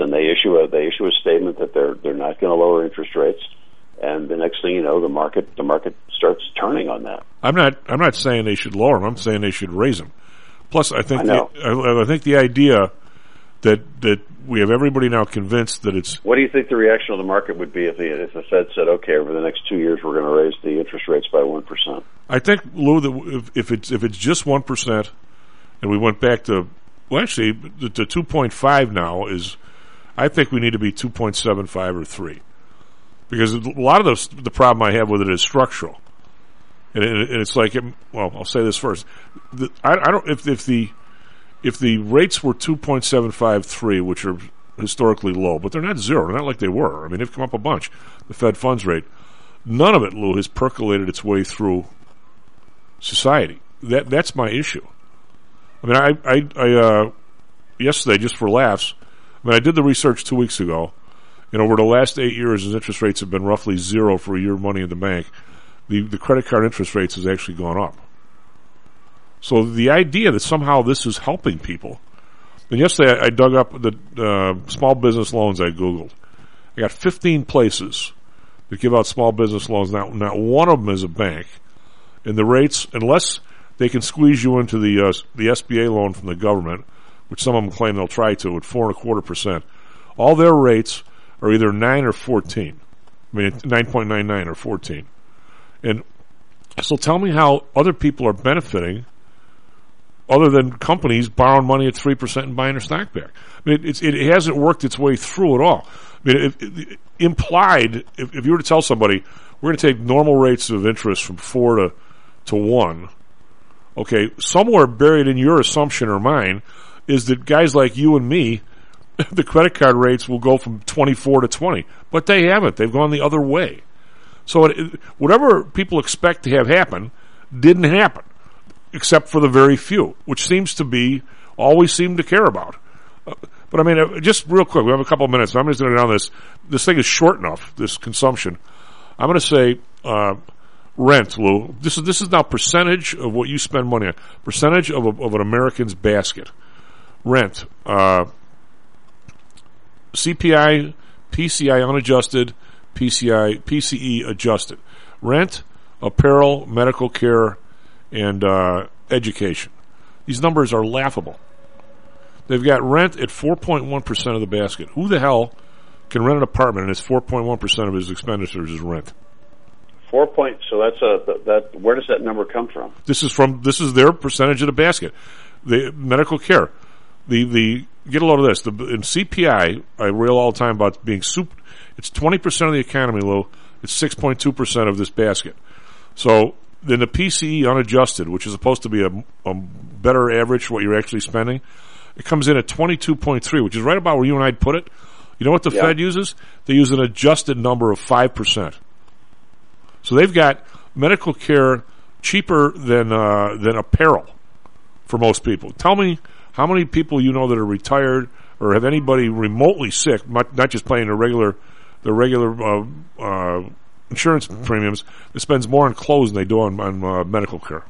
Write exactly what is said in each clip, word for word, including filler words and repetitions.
and they issue a they issue a statement that they're they're not going to lower interest rates, and the next thing you know, the market the market starts turning on that. I'm not I'm not saying they should lower them. I'm saying they should raise them. Plus, I think I know. the, I, I think the idea that that we have everybody now convinced that it's. What do you think the reaction of the market would be if the if the Fed said, okay, over the next two years we're going to raise the interest rates by one percent? I think, Lou, that if, if it's if it's just one percent, and we went back to well, actually, the, the two point five now is. I think we need to be two point seven five or three, because a lot of the the problem I have with it is structural, and, it, and it's like, well, I'll say this first. The, I, I don't if if the if the rates were two point seven five three, which are historically low, but they're not zero. They're not like they were. I mean, they've come up a bunch. The Fed funds rate, none of it, Lou, has percolated its way through society. That that's my issue. I mean, I I, I uh, yesterday, just for laughs. I mean, I did the research two weeks ago, and over the last eight years, as interest rates have been roughly zero for a year of money in the bank, the, the credit card interest rates has actually gone up. So the idea that somehow this is helping people, and yesterday I, I dug up the uh, small business loans I Googled. I got fifteen places that give out small business loans. Not, not one of them is a bank. And the rates, unless they can squeeze you into the uh, the S B A loan from the government, which some of them claim they'll try to, at four and a quarter percent. All their rates are either nine or fourteen. I mean, nine point nine nine or fourteen. And so tell me how other people are benefiting, other than companies borrowing money at three percent and buying their stock back. I mean, it, it, it hasn't worked its way through at all. I mean, it, it, implied, if, if you were to tell somebody, we're going to take normal rates of interest from four to to one, okay, somewhere buried in your assumption or mine is that guys like you and me, the credit card rates will go from twenty-four to twenty. But they haven't. They've gone the other way. So it, whatever people expect to have happen didn't happen, except for the very few, which seems to be all we seem to care about. Uh, but I mean, uh, just real quick, we have a couple of minutes. I'm just going to go down this. This thing is short enough, this consumption. I'm going to say uh, rent, Lou. This is this is now percentage of what you spend money on. Percentage of, a, of an American's basket. Rent, uh, C P I, P C I unadjusted, P C I, P C E adjusted. Rent, apparel, medical care, and uh, education. These numbers are laughable. They've got rent at four point one percent of the basket. Who the hell can rent an apartment and it's four point one percent of his expenditures is rent? Four point. So that's a that. Where does that number come from? This is from. This is their percentage of the basket. The medical care. The the get a load of this. The, in C P I, I rail all the time about being soup. It's twenty percent of the economy, Lou. It's six point two percent of this basket. So then the P C E unadjusted, which is supposed to be a, a better average for what you're actually spending, it comes in at twenty-two point three, which is right about where you and I'd put it. You know what the yeah. Fed uses? They use an adjusted number of five percent. So they've got medical care cheaper than uh, than apparel for most people. Tell me how many people you know that are retired or have anybody remotely sick, not, not just paying the regular the regular uh, uh, insurance premiums, that spends more on clothes than they do on, on uh, medical care.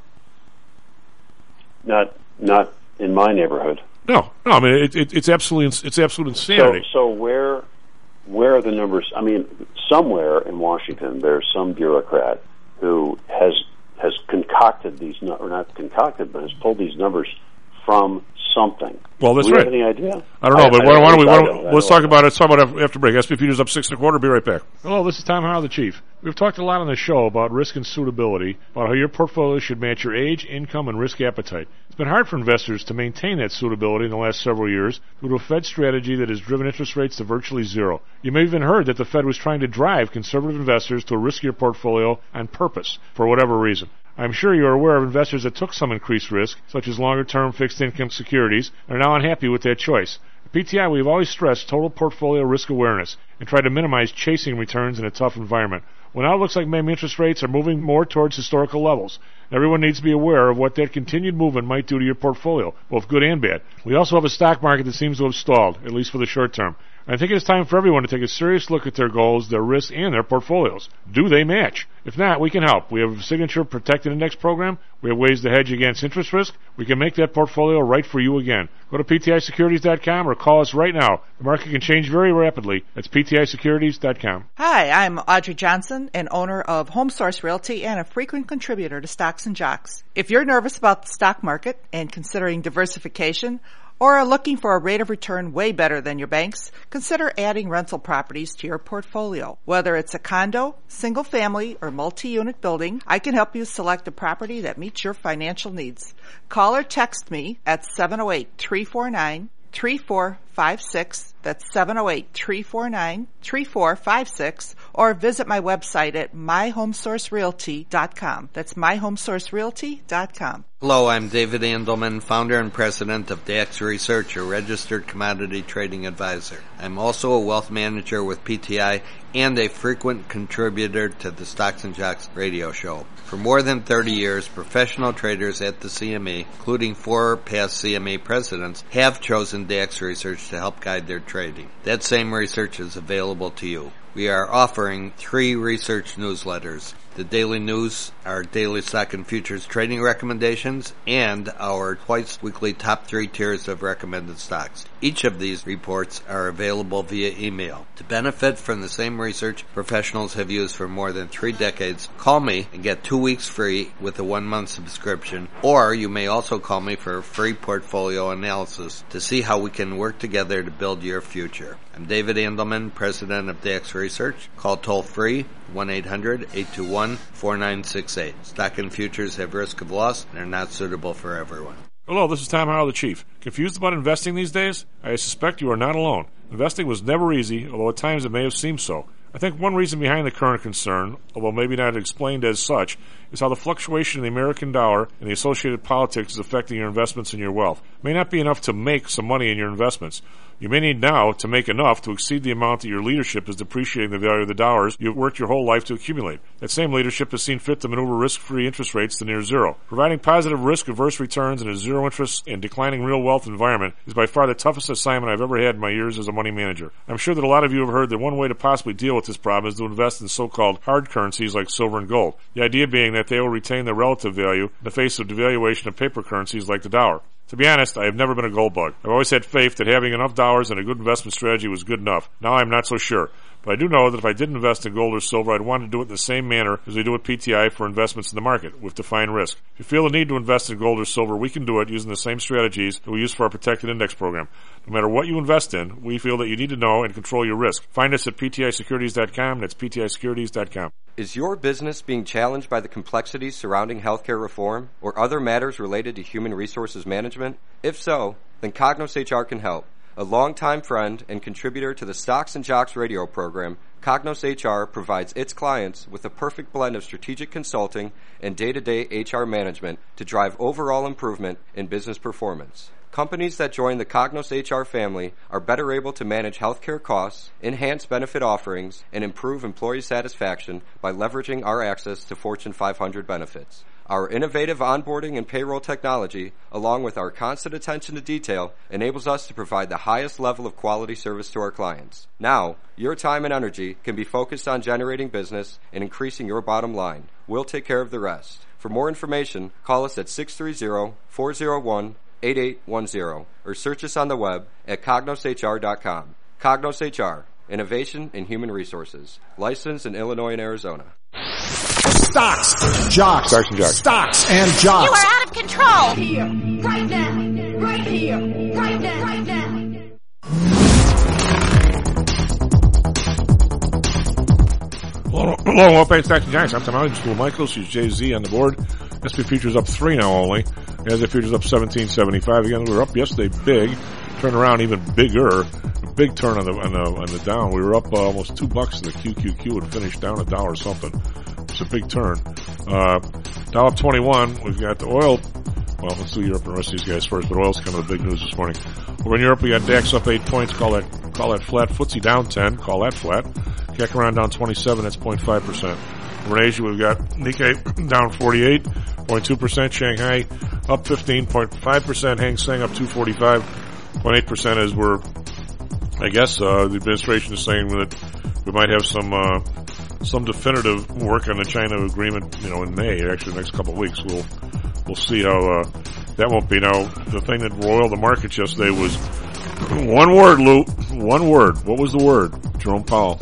Not not in my neighborhood. No, no. I mean, it, it, it's absolutely it's absolute insanity. So, so where where are the numbers? I mean, somewhere in Washington, there's some bureaucrat who has has concocted these, or not concocted, but has pulled these numbers from something. Well, that's Do we right. have any idea? I don't know, I, but I why, don't why don't we? Why I don't, don't, let's I talk about it. Let's talk about it after break. S and P Futures up six and a quarter. Be right back. Hello, this is Tom Howell, the Chief. We've talked a lot on the show about risk and suitability, about how your portfolio should match your age, income, and risk appetite. It's been hard for investors to maintain that suitability in the last several years due to a Fed strategy that has driven interest rates to virtually zero. You may have even heard that the Fed was trying to drive conservative investors to a riskier portfolio on purpose, for whatever reason. I'm sure you are aware of investors that took some increased risk, such as longer-term fixed-income securities, and are now unhappy with that choice. At P T I, we have always stressed total portfolio risk awareness and tried to minimize chasing returns in a tough environment. Well, now it looks like maybe interest rates are moving more towards historical levels. Everyone needs to be aware of what that continued movement might do to your portfolio, both good and bad. We also have a stock market that seems to have stalled, at least for the short term. I think it's time for everyone to take a serious look at their goals, their risks, and their portfolios. Do they match? If not, we can help. We have a Signature Protected Index program. We have ways to hedge against interest risk. We can make that portfolio right for you again. Go to P T I securities dot com or call us right now. The market can change very rapidly. That's P T I securities dot com. Hi, I'm Audrey Johnson, an owner of Home Source Realty and a frequent contributor to Stocks and Jocks. If you're nervous about the stock market and considering diversification, or are looking for a rate of return way better than your banks, consider adding rental properties to your portfolio. Whether it's a condo, single family, or multi-unit building, I can help you select a property that meets your financial needs. Call or text me at seven oh eight, three four nine, three four five six. That's seven oh eight, three four nine, three four five six. Or visit my website at my home source realty dot com. That's my home source realty dot com. Hello, I'm David Andelman, founder and president of D A X Research, a registered commodity trading advisor. I'm also a wealth manager with P T I and a frequent contributor to the Stocks and Jocks radio show. For more than thirty years, professional traders at the C M E, including four past C M E presidents, have chosen D A X Research to help guide their trading. That same research is available to you. We are offering three research newsletters. The daily news, our daily stock and futures trading recommendations, and our twice weekly top three tiers of recommended stocks. Each of these reports are available via email. To benefit from the same research professionals have used for more than three decades, call me and get two weeks free with a one-month subscription, or you may also call me for a free portfolio analysis to see how we can work together to build your future. I'm David Andelman, president of D A X Research. Call toll-free one eight hundred, eight two one, four nine six eight. Stock and futures have risk of loss and are not suitable for everyone. Hello, this is Tom Howell, the Chief. Confused about investing these days? I suspect you are not alone. Investing was never easy, although at times it may have seemed so. I think one reason behind the current concern, although maybe not explained as such, is how the fluctuation in the American dollar and the associated politics is affecting your investments and your wealth. It may not be enough to make some money in your investments. You may need now to make enough to exceed the amount that your leadership is depreciating the value of the dollars you've worked your whole life to accumulate. That same leadership has seen fit to maneuver risk-free interest rates to near zero. Providing positive risk-averse returns in a zero-interest and declining real wealth environment is by far the toughest assignment I've ever had in my years as a money manager. I'm sure that a lot of you have heard that one way to possibly deal with this problem is to invest in so-called hard currencies like silver and gold. The idea being that they will retain their relative value in the face of devaluation of paper currencies like the dollar. To be honest, I have never been a gold bug. I've always had faith that having enough dollars and a good investment strategy was good enough. Now I'm not so sure. But I do know that if I did invest in gold or silver, I'd want to do it in the same manner as we do with P T I for investments in the market, with defined risk. If you feel the need to invest in gold or silver, we can do it using the same strategies that we use for our Protected Index program. No matter what you invest in, we feel that you need to know and control your risk. Find us at P T I securities dot com. That's P T I securities dot com. Is your business being challenged by the complexities surrounding healthcare reform or other matters related to human resources management? If so, then Cognos H R can help. A longtime friend and contributor to the Stocks and Jocks radio program, Cognos H R provides its clients with a perfect blend of strategic consulting and day-to-day H R management to drive overall improvement in business performance. Companies that join the Cognos H R family are better able to manage healthcare costs, enhance benefit offerings, and improve employee satisfaction by leveraging our access to Fortune five hundred benefits. Our innovative onboarding and payroll technology, along with our constant attention to detail, enables us to provide the highest level of quality service to our clients. Now, your time and energy can be focused on generating business and increasing your bottom line. We'll take care of the rest. For more information, call us at six three zero, four zero one, eight eight one zero or search us on the web at cognos H R dot com. Cognos H R, Innovation in Human Resources. Licensed in Illinois and Arizona. Stocks, jocks, Stocks and jocks. Stocks and jocks. You are out of control. Right here, right now, right here, right now, right now. Hello, hello, well, thanks, Stocks and Jocks. I'm Tom Howell, School Michaels. She's Jay Z on the board. S and P futures up three now only. As the futures up seventeen seventy-five. Again, we were up yesterday big. Turned around even bigger. A big turn on the on the on the down. We were up uh, almost two bucks in the Q Q Q and finished down a dollar something. It's a big turn. Uh, Dow up twenty-one. We've got the oil. Well, let's do Europe and the rest of these guys first. But oil's kind of the big news this morning. Over in Europe, we got DAX up eight points. Call that call that flat. F T S E down ten. Call that flat. C A C around down twenty-seven. That's zero point five percent. Over in Asia, we've got Nikkei down forty-eight. point two percent. Shanghai up fifteen point five percent. Hang Seng up two forty-five point eight percent as we're, I guess, uh, the administration is saying that we might have some, uh, some definitive work on the China agreement, you know, in May, actually the next couple of weeks. We'll, we'll see how, uh, that won't be. Now, the thing that roiled the markets yesterday was one word, Lou. One word. What was the word? Jerome Powell.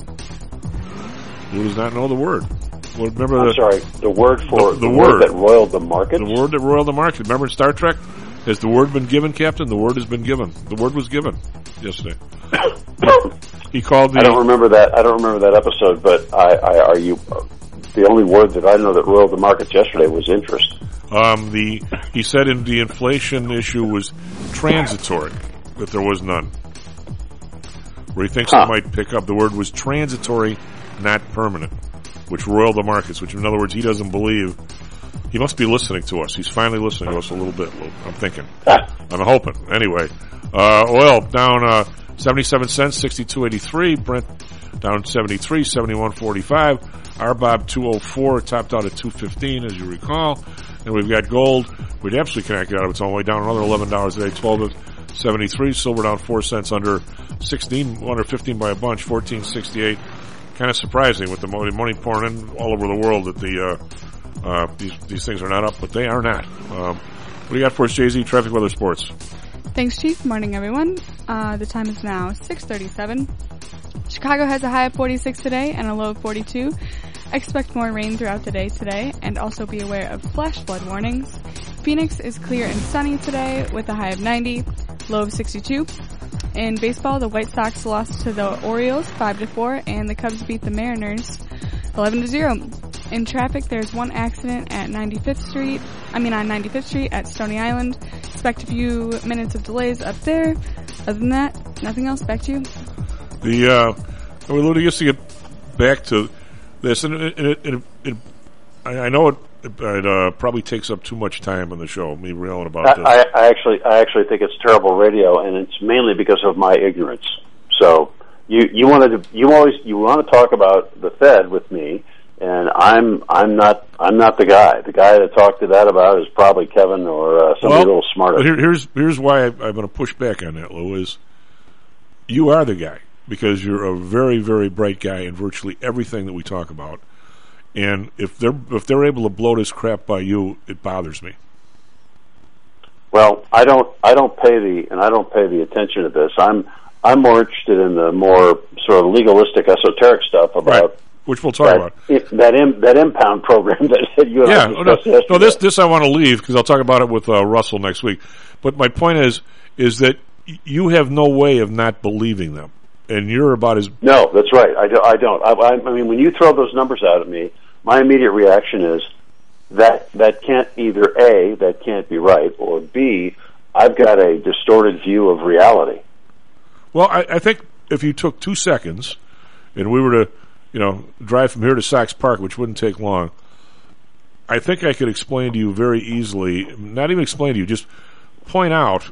Lou does not know the word. Well, remember I'm the, sorry, the word for the, the, the word. word that roiled the market? The word that roiled the market. Remember in Star Trek? Has the word been given, Captain? The word has been given. The word was given yesterday. He called the... I don't remember that. I don't remember that episode, but I, I are you... The only word that I know that roiled the markets yesterday was interest. Um, the he said in the inflation issue was transitory, that there was none. Where he thinks huh. it might pick up. The word was transitory, not permanent, which roiled the markets, which in other words, he doesn't believe. He must be listening to us. He's finally listening to us a little bit, I'm thinking. I'm hoping. Anyway, uh, oil down, uh, seventy-seven cents, sixty-two eighty-three. Brent down seventy-three, seventy-one forty-five. R B O B two oh four, topped out at two fifteen, as you recall. And we've got gold. We'd absolutely connect out of its own way, down another eleven dollars a day, twelve seventy-three. Silver down four cents, under sixteen, under fifteen by a bunch, fourteen sixty-eight. Kind of surprising with the money, money pouring in all over the world that the, uh, uh, these, these things are not up, but they are not. Um, what do you got for us, Jay Z? Traffic, weather, sports. Thanks, Chief. Morning, everyone. Uh, the time is now six thirty-seven. Chicago has a high of forty-six today and a low of forty-two. Expect more rain throughout the day today, and also be aware of flash flood warnings. Phoenix is clear and sunny today with a high of ninety, low of sixty-two. In baseball, the White Sox lost to the Orioles five to four, and the Cubs beat the Mariners eleven to zero. In traffic, there's one accident at ninety-fifth Street, I mean on ninety-fifth Street at Stony Island. Expect a few minutes of delays up there. Other than that, nothing else. Back to you. The, uh, we literally used to get back to this, and it, it, it, it I, I know it, it uh, probably takes up too much time on the show, me railing about I, this. I, I actually, I actually think it's terrible radio, and it's mainly because of my ignorance. So you, you wanted to, you always, you want to talk about the Fed with me, and I'm, I'm not, I'm not the guy. The guy to talk to that about is probably Kevin or uh, somebody well, a little smarter. Here, here's, here's why I, I'm going to push back on that, Lou. Is you are the guy. Because you're a very, very bright guy in virtually everything that we talk about, and if they're if they're able to blow this crap by you, it bothers me. Well, I don't, I don't pay the, and I don't pay the attention to this. I'm, I'm more interested in the more sort of legalistic, esoteric stuff about right. Which we'll talk that, about. It, that im, that impound program that you and yeah, I no, discussed yesterday. no, this this I want to leave because I'll talk about it with uh, Russell next week. But my point is, is that y- you have no way of not believing them. And you're about as... No, that's right. I, do, I don't. I, I mean, when you throw those numbers out at me, my immediate reaction is that that can't either A, that can't be right, or B, I've got a distorted view of reality. Well, I, I think if you took two seconds and we were to, you know, drive from here to Sox Park, which wouldn't take long, I think I could explain to you very easily, not even explain to you, just point out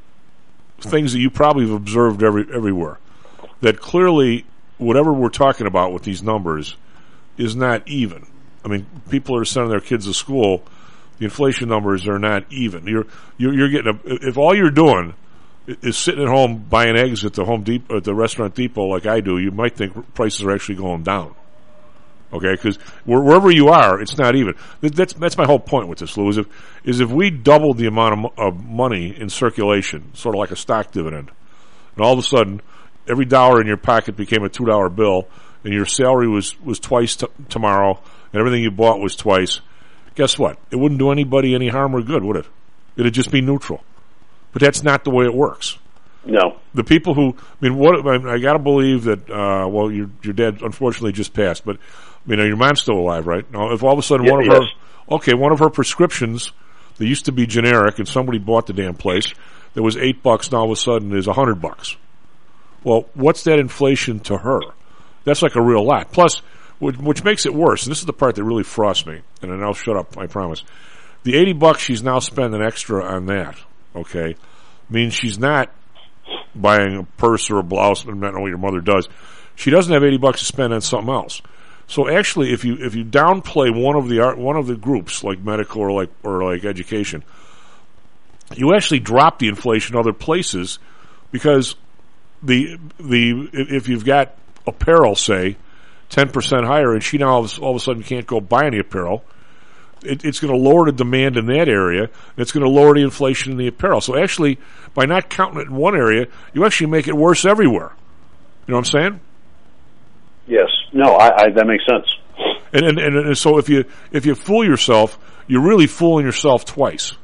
things that you probably have observed every everywhere. That clearly, whatever we're talking about with these numbers is not even. I mean, people are sending their kids to school. The inflation numbers are not even. You're you're, you're getting a, if all you're doing is sitting at home buying eggs at the Home Depot, at the Restaurant Depot, like I do, you might think prices are actually going down. Okay, because wherever you are, it's not even. That's that's my whole point with this, Lou. Is if is if we doubled the amount of, of money in circulation, sort of like a stock dividend, and all of a sudden, every dollar in your pocket became a two dollar bill, and your salary was, was twice t- tomorrow, and everything you bought was twice, guess what? It wouldn't do anybody any harm or good, would it? It'd just be neutral. But that's not the way it works. No. The people who, I mean, what, I, mean, I gotta believe that, uh, well, your, your dad unfortunately just passed, but, I mean, your mom's still alive, right? Now, if all of a sudden yeah, one of yes. her, okay, one of her prescriptions that used to be generic and somebody bought the damn place, that was eight bucks, now all of a sudden is a hundred bucks. Well, what's that inflation to her? That's like a real lot. Plus, which, which makes it worse, and this is the part that really frosts me, and then I'll shut up, I promise. The eighty bucks she's now spending extra on that, okay, means she's not buying a purse or a blouse, I don't know what your mother does. She doesn't have eighty bucks to spend on something else. So actually, if you if you downplay one of the art, one of the groups like medical or like or like education, you actually drop the inflation other places, because the the if you've got apparel, say, ten percent higher, and she now all of, all of a sudden can't go buy any apparel, it, it's going to lower the demand in that area, and it's going to lower the inflation in the apparel. So actually, by not counting it in one area, you actually make it worse everywhere. You know what I'm saying? Yes. No, I, I, that makes sense. And, and and and so if you if you fool yourself, you're really fooling yourself twice.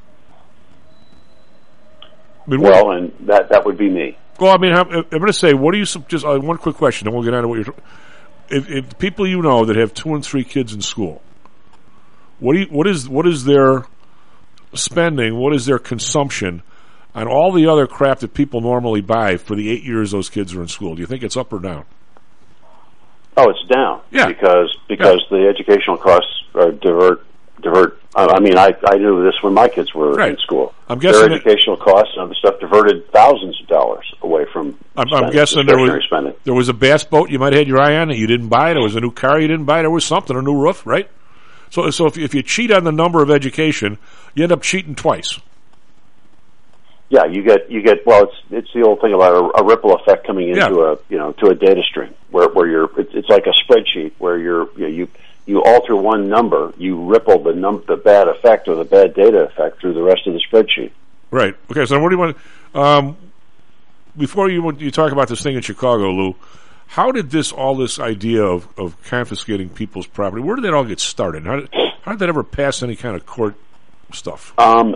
I mean, well, what, and that that would be me. Well, I mean, I'm, I'm going to say, what do you just uh, one quick question, then we'll get on to what you're. If, if people you know that have two and three kids in school, what do you, what is what is their spending? What is their consumption on all the other crap that people normally buy for the eight years those kids are in school? Do you think it's up or down? Oh, it's down. Yeah. Because because yeah. the educational costs are divert divert. I mean, I I knew this when my kids were right. in school. I'm guessing their educational it, costs and other stuff diverted thousands of dollars away from. I'm, spending, I'm guessing there was spending. there was a bass boat you might have had your eye on that you didn't buy. There was a new car you didn't buy. There was something, a new roof, right? So so if if you cheat on the number of education, you end up cheating twice. Yeah, you get you get well. It's it's the old thing about a, a ripple effect coming into yeah. a you know to a data stream where where you're it's, it's like a spreadsheet where you're you know, you you alter one number, you ripple the num the bad effect or the bad data effect through the rest of the spreadsheet. Right. Okay. So what do you want? Um, before you you talk about this thing in Chicago, Lou, how did this all this idea of, of confiscating people's property? Where did that all get started? How did how did that ever pass any kind of court stuff? Um,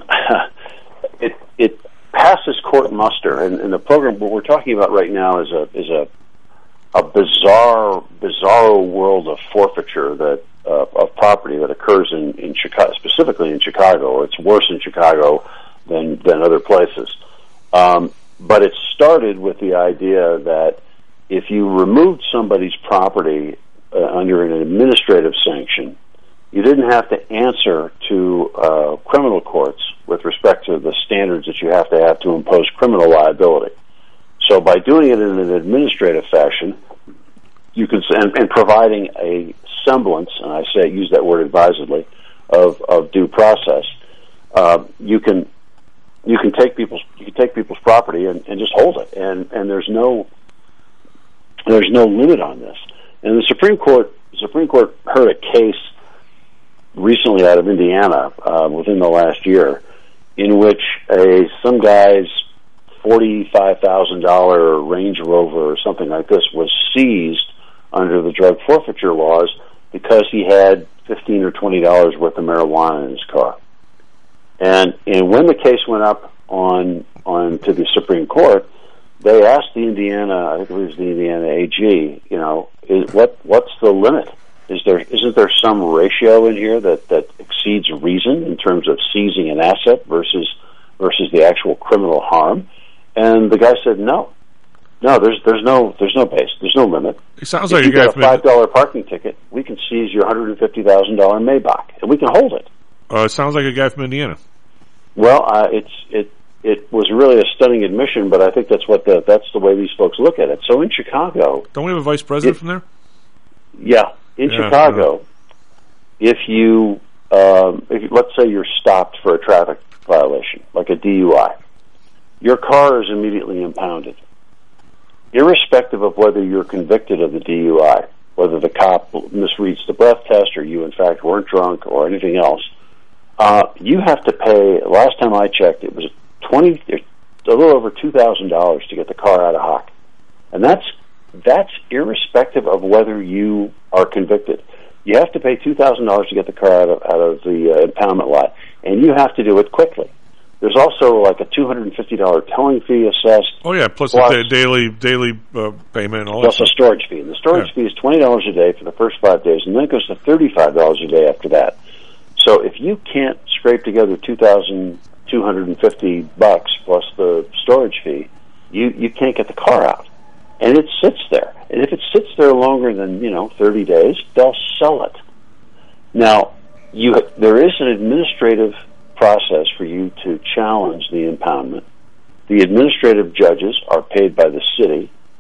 it it. passes court muster, and, and the program what we're talking about right now is a is a a bizarre bizarro world of forfeiture that uh, of property that occurs in, in Chicago, specifically in Chicago. It's worse in Chicago than than other places. Um, but it started with the idea that if you removed somebody's property uh, under an administrative sanction, you didn't have to answer to uh, criminal courts with respect to the standards that you have to have to impose criminal liability. So by doing it in an administrative fashion, you can and, and providing a semblance, and I say use that word advisedly, of, of due process, uh, you can you can take people's you can take people's property and, and just hold it, and and there's no there's no limit on this. And the Supreme Court the Supreme Court heard a case recently out of Indiana uh, within the last year, in which a some guy's forty-five thousand dollar Range Rover or something like this was seized under the drug forfeiture laws because he had fifteen or twenty dollars worth of marijuana in his car. And and when the case went up on on to the Supreme Court, they asked the Indiana, I think it was the Indiana A G, you know, is, what what's the limit? Is there isn't there some ratio in here that, that exceeds reason in terms of seizing an asset versus versus the actual criminal harm? And the guy said no, no. There's there's no there's no base. There's no limit. It sounds if like you you get a five dollar parking ticket, we can seize your hundred and fifty thousand dollar Maybach, and we can hold it. Uh, it sounds like a guy from Indiana. Well, uh, it's it it was really a stunning admission, but I think that's what the that's the way these folks look at it. So in Chicago, don't we have a vice president it, from there? Yeah. In yeah, Chicago, yeah. if you, um, if you, let's say you're stopped for a traffic violation, like a D U I, your car is immediately impounded, irrespective of whether you're convicted of the D U I, whether the cop misreads the breath test or you, in fact, weren't drunk or anything else. Uh, you have to pay. Last time I checked, it was twenty, a little over two thousand dollars to get the car out of hock, and that's. That's irrespective of whether you are convicted. You have to pay two thousand dollars to get the car out of, out of the uh, impoundment lot, and you have to do it quickly. There's also like a two hundred and fifty dollar towing fee assessed. Oh yeah, plus, plus a daily daily uh, payment, and all plus that a storage fee. And the storage yeah. fee is twenty dollars a day for the first five days, and then it goes to thirty five dollars a day after that. So if you can't scrape together two thousand two hundred and fifty bucks plus the storage fee, you you can't get the car out. And it sits there. And if it sits there longer than, you know, thirty days, they'll sell it. Now, you there is an administrative process for you to challenge the impoundment. The administrative judges are paid by the city.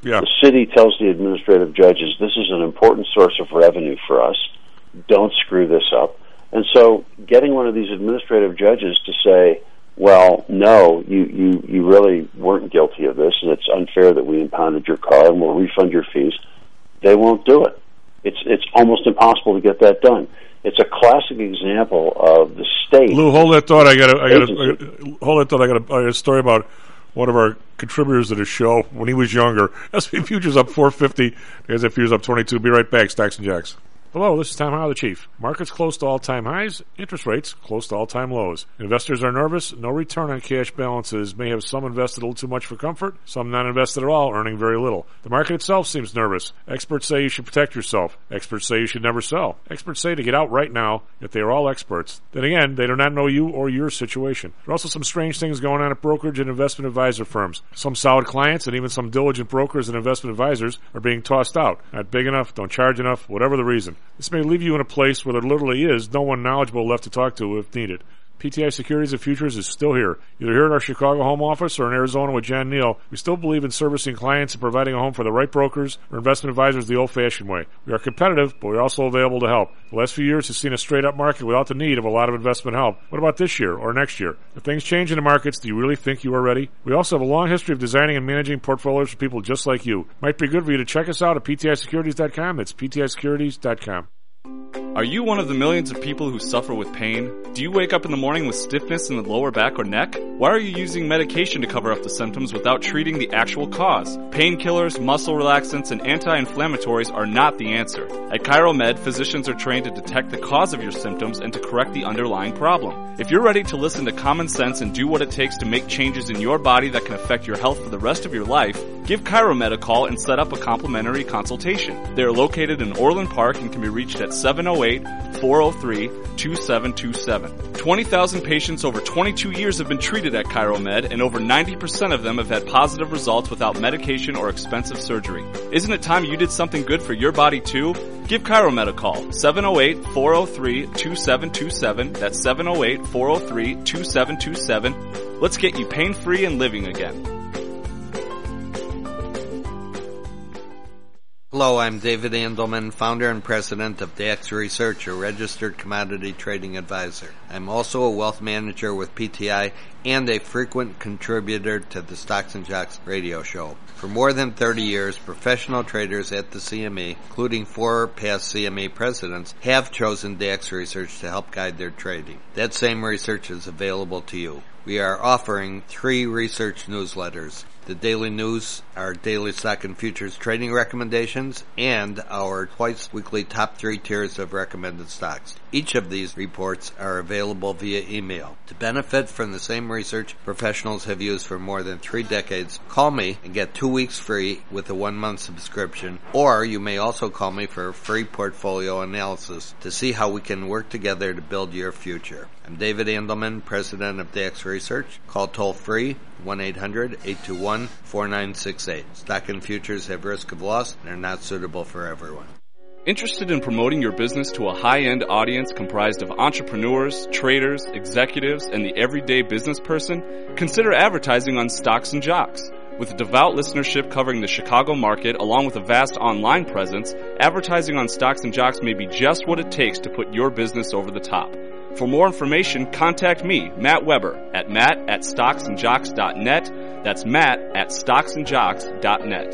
Yeah. The city tells the administrative judges, this is an important source of revenue for us. Don't screw this up. And so getting one of these administrative judges to say, well, no, you, you, you really weren't guilty of this, and it's unfair that we impounded your car and we'll refund your fees, they won't do it. It's it's almost impossible to get that done. It's a classic example of the state. Lou, hold that thought. I got I got hold that thought. I got a, I got a story about one of our contributors to the show when he was younger. S and P futures up four fifty. There's that futures up twenty-two. Be right back. Stocks and Jocks. Hello, this is Tom Howell, the Chief. Markets close to all-time highs, interest rates close to all-time lows. Investors are nervous. No return on cash balances may have some invested a little too much for comfort, some not invested at all, earning very little. The market itself seems nervous. Experts say you should protect yourself. Experts say you should never sell. Experts say to get out right now, yet they are all experts. Then again, they do not know you or your situation. There are also some strange things going on at brokerage and investment advisor firms. Some solid clients and even some diligent brokers and investment advisors are being tossed out. Not big enough, don't charge enough, whatever the reason. This may leave you in a place where there literally is no one knowledgeable left to talk to if needed. P T I Securities and Futures is still here. Either here at our Chicago home office or in Arizona with John Neal, we still believe in servicing clients and providing a home for the right brokers or investment advisors the old-fashioned way. We are competitive, but we're also available to help. The last few years has seen a straight-up market without the need of a lot of investment help. What about this year or next year? If things change in the markets, do you really think you are ready? We also have a long history of designing and managing portfolios for people just like you. Might be good for you to check us out at P T I securities dot com. That's P T I securities dot com. Are you one of the millions of people who suffer with pain? Do you wake up in the morning with stiffness in the lower back or neck? Why are you using medication to cover up the symptoms without treating the actual cause? Painkillers, muscle relaxants, and anti-inflammatories are not the answer. At ChiroMed, physicians are trained to detect the cause of your symptoms and to correct the underlying problem. If you're ready to listen to common sense and do what it takes to make changes in your body that can affect your health for the rest of your life, give ChiroMed a call and set up a complimentary consultation. They are located in Orland Park and can be reached at seven oh eight, four oh three, two seven two seven. twenty thousand patients over twenty-two years have been treated at ChiroMed, and over ninety percent of them have had positive results without medication or expensive surgery. Isn't it time you did something good for your body too? Give ChiroMed a call, seven oh eight, four oh three, two seven two seven. That's seven oh eight, four oh three, two seven two seven. Let's get you pain-free and living again. Hello, I'm David Andelman, founder and president of Dax Research, a registered commodity trading advisor. I'm also a wealth manager with P T I and a frequent contributor to the Stocks and Jocks radio show. For more than thirty years, professional traders at the C M E, including four past C M E presidents, have chosen Dax Research to help guide their trading. That same research is available to you. We are offering three research newsletters. The daily news, our daily stock and futures trading recommendations, and our twice weekly top three tiers of recommended stocks. Each of these reports are available via email. To benefit from the same research professionals have used for more than three decades, call me and get two weeks free with a one-month subscription, or you may also call me for a free portfolio analysis to see how we can work together to build your future. I'm David Andelman, president of Dax Research. Call toll-free one eight hundred, eight two one, four nine six eight. Stock and futures have risk of loss and are not suitable for everyone. Interested in promoting your business to a high-end audience comprised of entrepreneurs, traders, executives, and the everyday business person? Consider advertising on Stocks and Jocks. With a devout listenership covering the Chicago market along with a vast online presence, advertising on Stocks and Jocks may be just what it takes to put your business over the top. For more information, contact me, Matt Weber, at matt at stocks and jocks dot net. That's Matt at stocks and jocks dot net.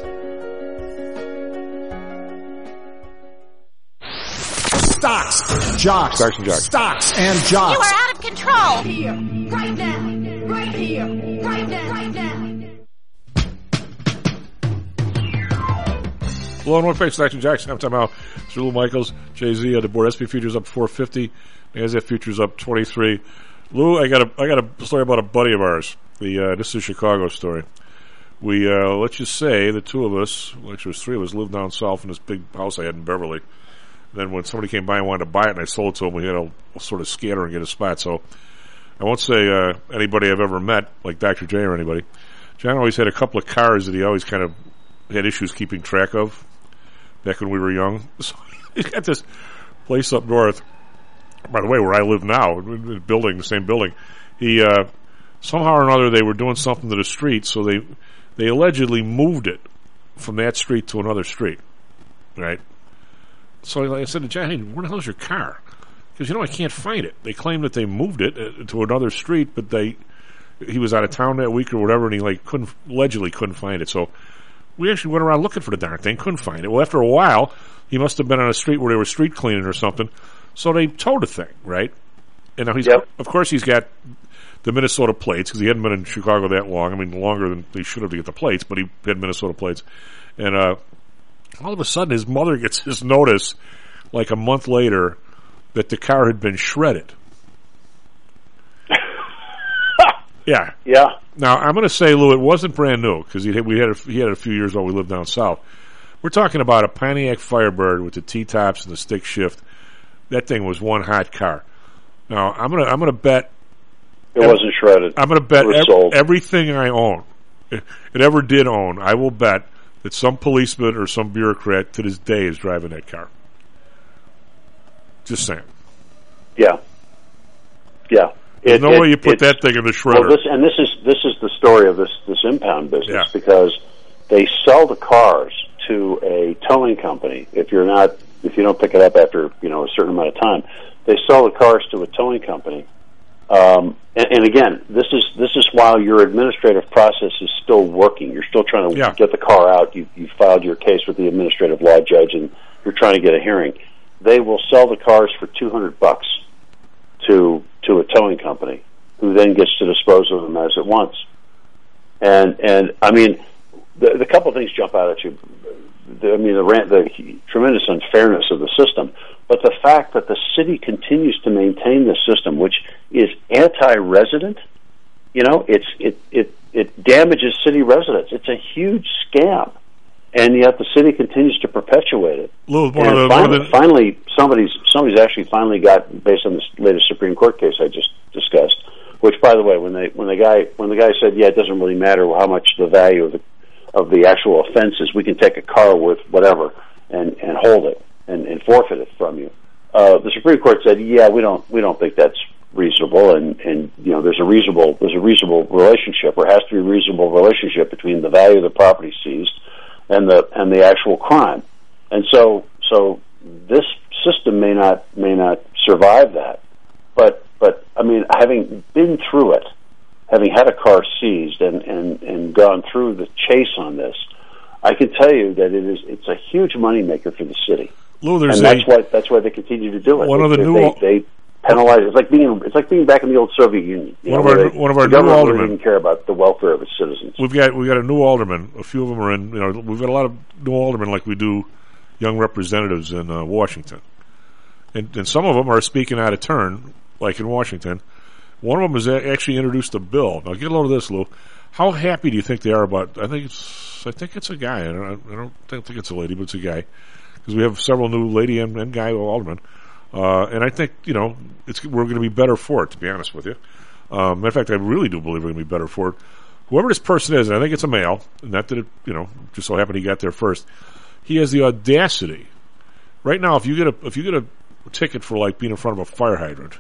Stocks, jocks, Stocks and Jocks. Stocks and Jocks. You are out of control. Here, right now, right here, right now, right now. Hello and welcome back to Stocks and Jocks. I'm talking about Mister Lou Michaels, Jay-Z on the board. S and P futures up four fifty. NASDAQ futures up twenty-three. Lou, I got a I got a story about a buddy of ours. The uh, this is a Chicago story. We uh, let's just say the two of us, well, actually, it was three of us, lived down south in this big house I had in Beverly. Then when somebody came by and wanted to buy it, and I sold it to him, we had to sort of scatter and get a spot. So I won't say uh, anybody I've ever met, like Doctor J or anybody. John always had a couple of cars that he always kind of had issues keeping track of back when we were young. So he's got this place up north. By the way, where I live now, building, the same building, he, uh, somehow or another they were doing something to the street, so they, they allegedly moved it from that street to another street, right? So like I said to John, hey, where the hell is your car? Because, you know, I can't find it. They claim that they moved it uh, to another street, but they he was out of town that week or whatever, and he like couldn't allegedly couldn't find it. So we actually went around looking for the darn thing, couldn't find it. Well, after a while, he must have been on a street where they were street cleaning or something. So they towed the thing, right? And now he's, yep. of course, he's got the Minnesota plates because he hadn't been in Chicago that long. I mean, longer than they should have to get the plates, but he had Minnesota plates. And uh, all of a sudden, his mother gets his notice, like a month later, that the car had been shredded. Yeah. Yeah. Now, I'm going to say, Lou, it wasn't brand new because we had a, he had it a few years while we lived down south. We're talking about a Pontiac Firebird with the T-tops and the stick shift. That thing was one hot car. Now, I'm going to I'm going to bet it every, wasn't shredded. I'm going to bet it was ev- sold. everything I own, it ever did own, I will bet that some policeman or some bureaucrat to this day is driving that car. Just saying. Yeah. Yeah. There's It, no it, way you put that thing in the shredder. Well, this, and this is this is the story of this this impound business Yeah. because they sell the cars to a towing company. If you're not, if you don't pick it up after you know a certain amount of time, they sell the cars to a towing company. Um, and, and again, this is this is while your administrative process is still working. You're still trying to Yeah. get the car out. You you filed your case with the administrative law judge, and you're trying to get a hearing. They will sell the cars for two hundred bucks to to a towing company, who then gets to dispose of them as it wants. And and I mean, the, the couple of things jump out at you. The, I mean, the, rant, the tremendous unfairness of the system, but the fact that the city continues to maintain this system, which is anti-resident. You know, it's it it it damages city residents. It's a huge scam. And yet the city continues to perpetuate it. Lou, one and of the, finally, one of the, finally, somebody's somebody's actually finally got, based on this latest Supreme Court case I just discussed. Which, by the way, when they when the guy when the guy said, "Yeah, it doesn't really matter how much the value of the of the actual offense is, we can take a car worth whatever and and hold it and, and forfeit it from you." Uh, the Supreme Court said, "Yeah, we don't we don't think that's reasonable, and and you know there's a reasonable there's a reasonable relationship, or has to be a reasonable relationship between the value of the property seized and the and the actual crime." And so so this system may not may not survive that. But but I mean, having been through it, having had a car seized and, and, and gone through the chase on this, I can tell you that it is it's a huge moneymaker for the city. Lou, there's and that's a, why that's why they continue to do it. One they, of the they, new they, they penalize. It's like being it's like being back in the old Soviet Union. You One know, of our they, one of our the new government aldermen really didn't care about the welfare of its citizens. We've got we got a new alderman. A few of them are in. You know, we've got a lot of new aldermen like we do young representatives in uh, Washington, and and some of them are speaking out of turn, like in Washington. One of them has a- actually introduced a bill. Now, get a load of this, Lou. How happy do you think they are about? I think it's I think it's a guy. I don't, I don't think it's a lady, but it's a guy, because we have several new lady and, and guy aldermen. Uh, and I think, you know, it's we're going to be better for it, to be honest with you. Um, matter of fact, I really do believe we're going to be better for it. Whoever this person is, and I think it's a male, and not that it, you know, just so happened he got there first, he has the audacity. Right now, if you get a if you get a ticket for, like, being in front of a fire hydrant,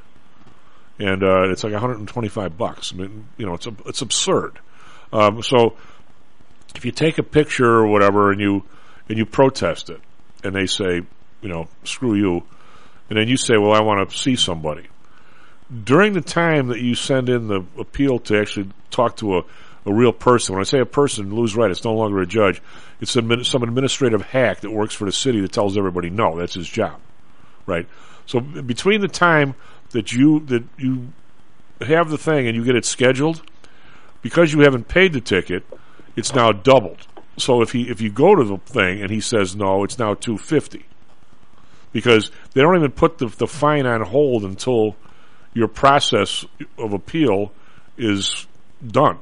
and uh, it's like one hundred twenty-five bucks. I mean, you know, it's a, it's absurd. Um, so if you take a picture or whatever and you and you protest it, and they say, you know, screw you, and then you say, well, I want to see somebody. During the time that you send in the appeal to actually talk to a, a real person, when I say a person, Lou's right, it's no longer a judge. It's some, some administrative hack that works for the city that tells everybody no, that's his job, right? So between the time that you that you have the thing and you get it scheduled, because you haven't paid the ticket, it's now doubled. So if he if you go to the thing and he says no, it's now two hundred fifty dollars. Because they don't even put the, the fine on hold until your process of appeal is done.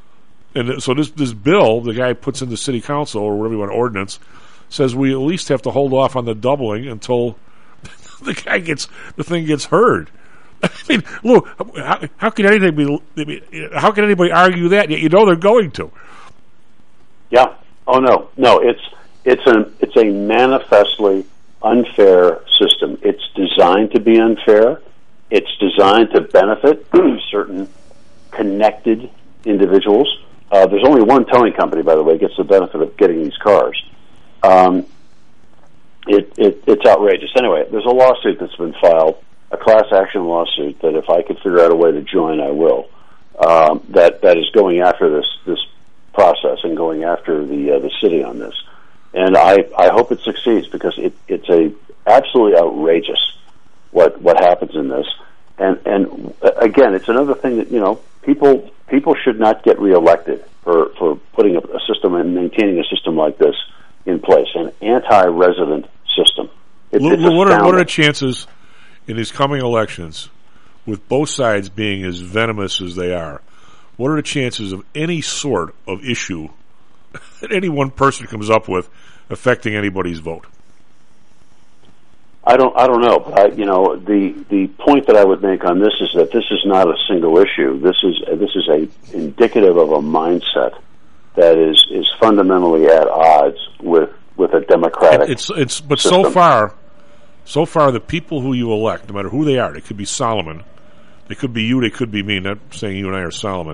And so this this bill, the guy puts in the city council or whatever you want, ordinance, says we at least have to hold off on the doubling until the guy gets the thing gets heard. I mean, Lou, how, how can anything be? How can anybody argue that? You know they're going to. Yeah. Oh no, no. It's it's a it's a manifestly unfair system. It's designed to be unfair. It's designed to benefit certain connected individuals Uh, there's only one towing company, by the way, gets the benefit of getting these cars. Um, it, it, it's outrageous. Anyway, there's a lawsuit that's been filed, a class action lawsuit that if I could figure out a way to join, I will. Um, that that is going after this this process and going after the uh, the city on this, and I, I hope it succeeds because it, it's a absolutely outrageous what what happens in this, and and again it's another thing that you know people people should not get reelected for for putting a, a system and maintaining a system like this in place, an anti-resident system. It, Lou, it's Lou, what, are, what are the astounding. chances in these coming elections, with both sides being as venomous as they are, what are the chances of any sort of issue that any one person comes up with affecting anybody's vote? I don't. I don't know. But I, you know, the the point that I would make on this is that this is not a single issue. This is this is a indicative of a mindset that is is fundamentally at odds with with a democratic. It's it's but system. so far, so far the people who you elect, no matter who they are, they could be Solomon, they could be you, they could be me. Not saying you and I are Solomon.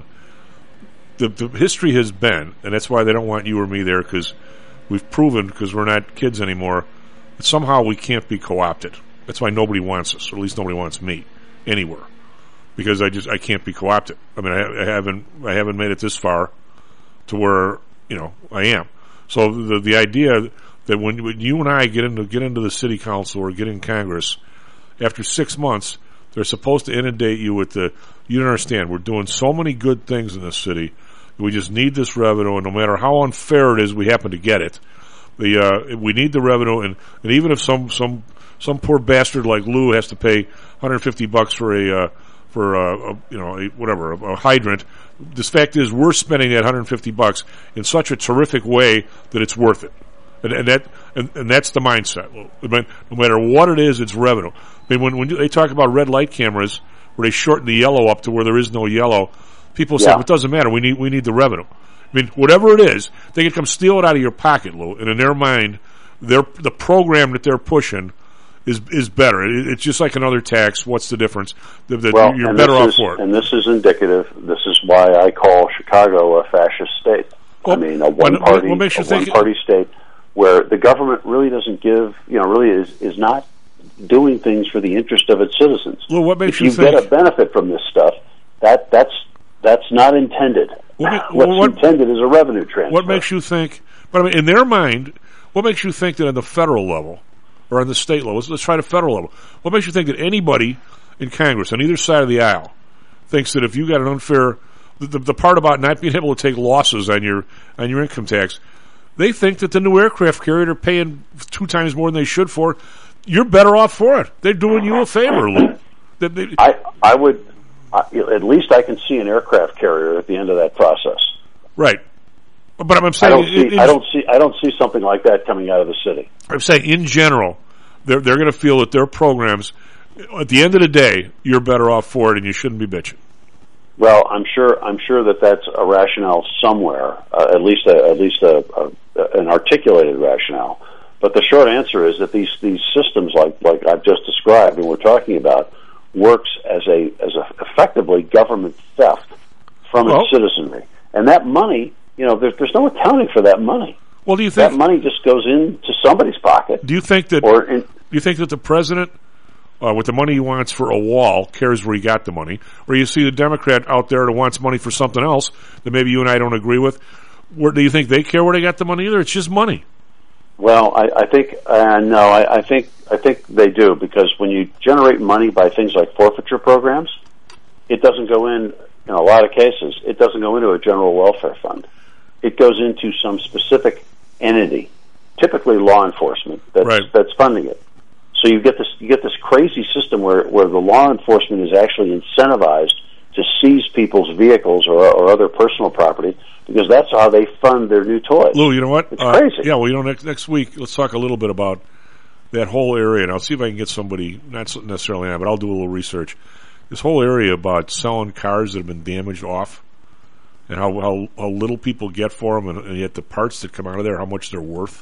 The, the history has been, and that's why they don't want you or me there, because we've proven, because we're not kids anymore, that somehow we can't be co-opted. That's why nobody wants us, or at least nobody wants me anywhere, because I just I can't be co-opted. I mean, I, I haven't I haven't made it this far to where you know I am. So the the idea that when, when you and I get into get into the city council or get in Congress, after six months, they're supposed to inundate you with the you don't understand. We're doing so many good things in this city. We just need this revenue, and no matter how unfair it is, we happen to get it. The uh, we need the revenue, and, and even if some, some some poor bastard like Lou has to pay one hundred fifty bucks for a uh, for a, a you know a, whatever a, a hydrant, this fact is we're spending that one hundred fifty bucks in such a terrific way that it's worth it, and, and that and, and that's the mindset. I mean, no matter what it is, it's revenue. I mean, when when they talk about red light cameras, where they shorten the yellow up to where there is no yellow. People say, Yeah. well, it doesn't matter. We need we need the revenue. I mean, whatever it is, they can come steal it out of your pocket, Lou. And in their mind, their the program that they're pushing is is better. It, it's just like another tax. What's the difference? The, the, Well, you're and better this off is, for it. And this is indicative. This is why I call Chicago a fascist state. Well, I mean, a what- one-party, what makes you a think- one-party state where the government really doesn't give, you know, really is is not doing things for the interest of its citizens. Well, what makes if you you think? get a benefit from this stuff, that that's that's not intended. Well, What's well, what- intended is a revenue transfer. What makes you think? But I mean, in their mind, what makes you think that on the federal level or on the state level? Let's, let's try the federal level. What makes you think that anybody in Congress on either side of the aisle thinks that if you got an unfair, the, the, the part about not being able to take losses on your on your income tax, they think that the new aircraft carrier they're paying two times more than they should for. You're better off for it. They're doing you a favor, Lou. They, they, I I would uh, at least I can see an aircraft carrier at the end of that process. right. But I'm I saying, don't see in, I don't see I don't see something like that coming out of the city. I'm saying in general, they're they're going to feel that their programs, at the end of the day, you're better off for it, and you shouldn't be bitching. Well, I'm sure I'm sure that that's a rationale somewhere, uh, at least a, at least a, a, an articulated rationale. But the short answer is that these these systems, like like I've just described and we're talking about, works as a as a effectively government theft from Well- its citizenry, and that money, you know, there's there's no accounting for that money. Well, do you That think? money just goes into somebody's pocket, Do you think that? or in, Do you think that the president, uh, with the money he wants for a wall, cares where he got the money, or you see the Democrat out there that wants money for something else that maybe you and I don't agree with? Where do you think they care where they got the money? Either it's just money. Well, I, I think uh, no, I, I think I think they do, because when you generate money by things like forfeiture programs, it doesn't go in. In a lot of cases, it doesn't go into a general welfare fund. It goes into some specific entity, typically law enforcement, that's Right. that's funding it. So you get this you get this crazy system where where the law enforcement is actually incentivized to seize people's vehicles or, or other personal property, because that's how they fund their new toys. Lou, you know what? It's Uh, crazy. Yeah, well, you know, next next week let's talk a little bit about that whole area, and I'll see if I can get somebody, not so- necessarily on, but I'll do a little research. This whole area about selling cars that have been damaged off, and how how, how little people get for them, and, and yet the parts that come out of there, how much they're worth.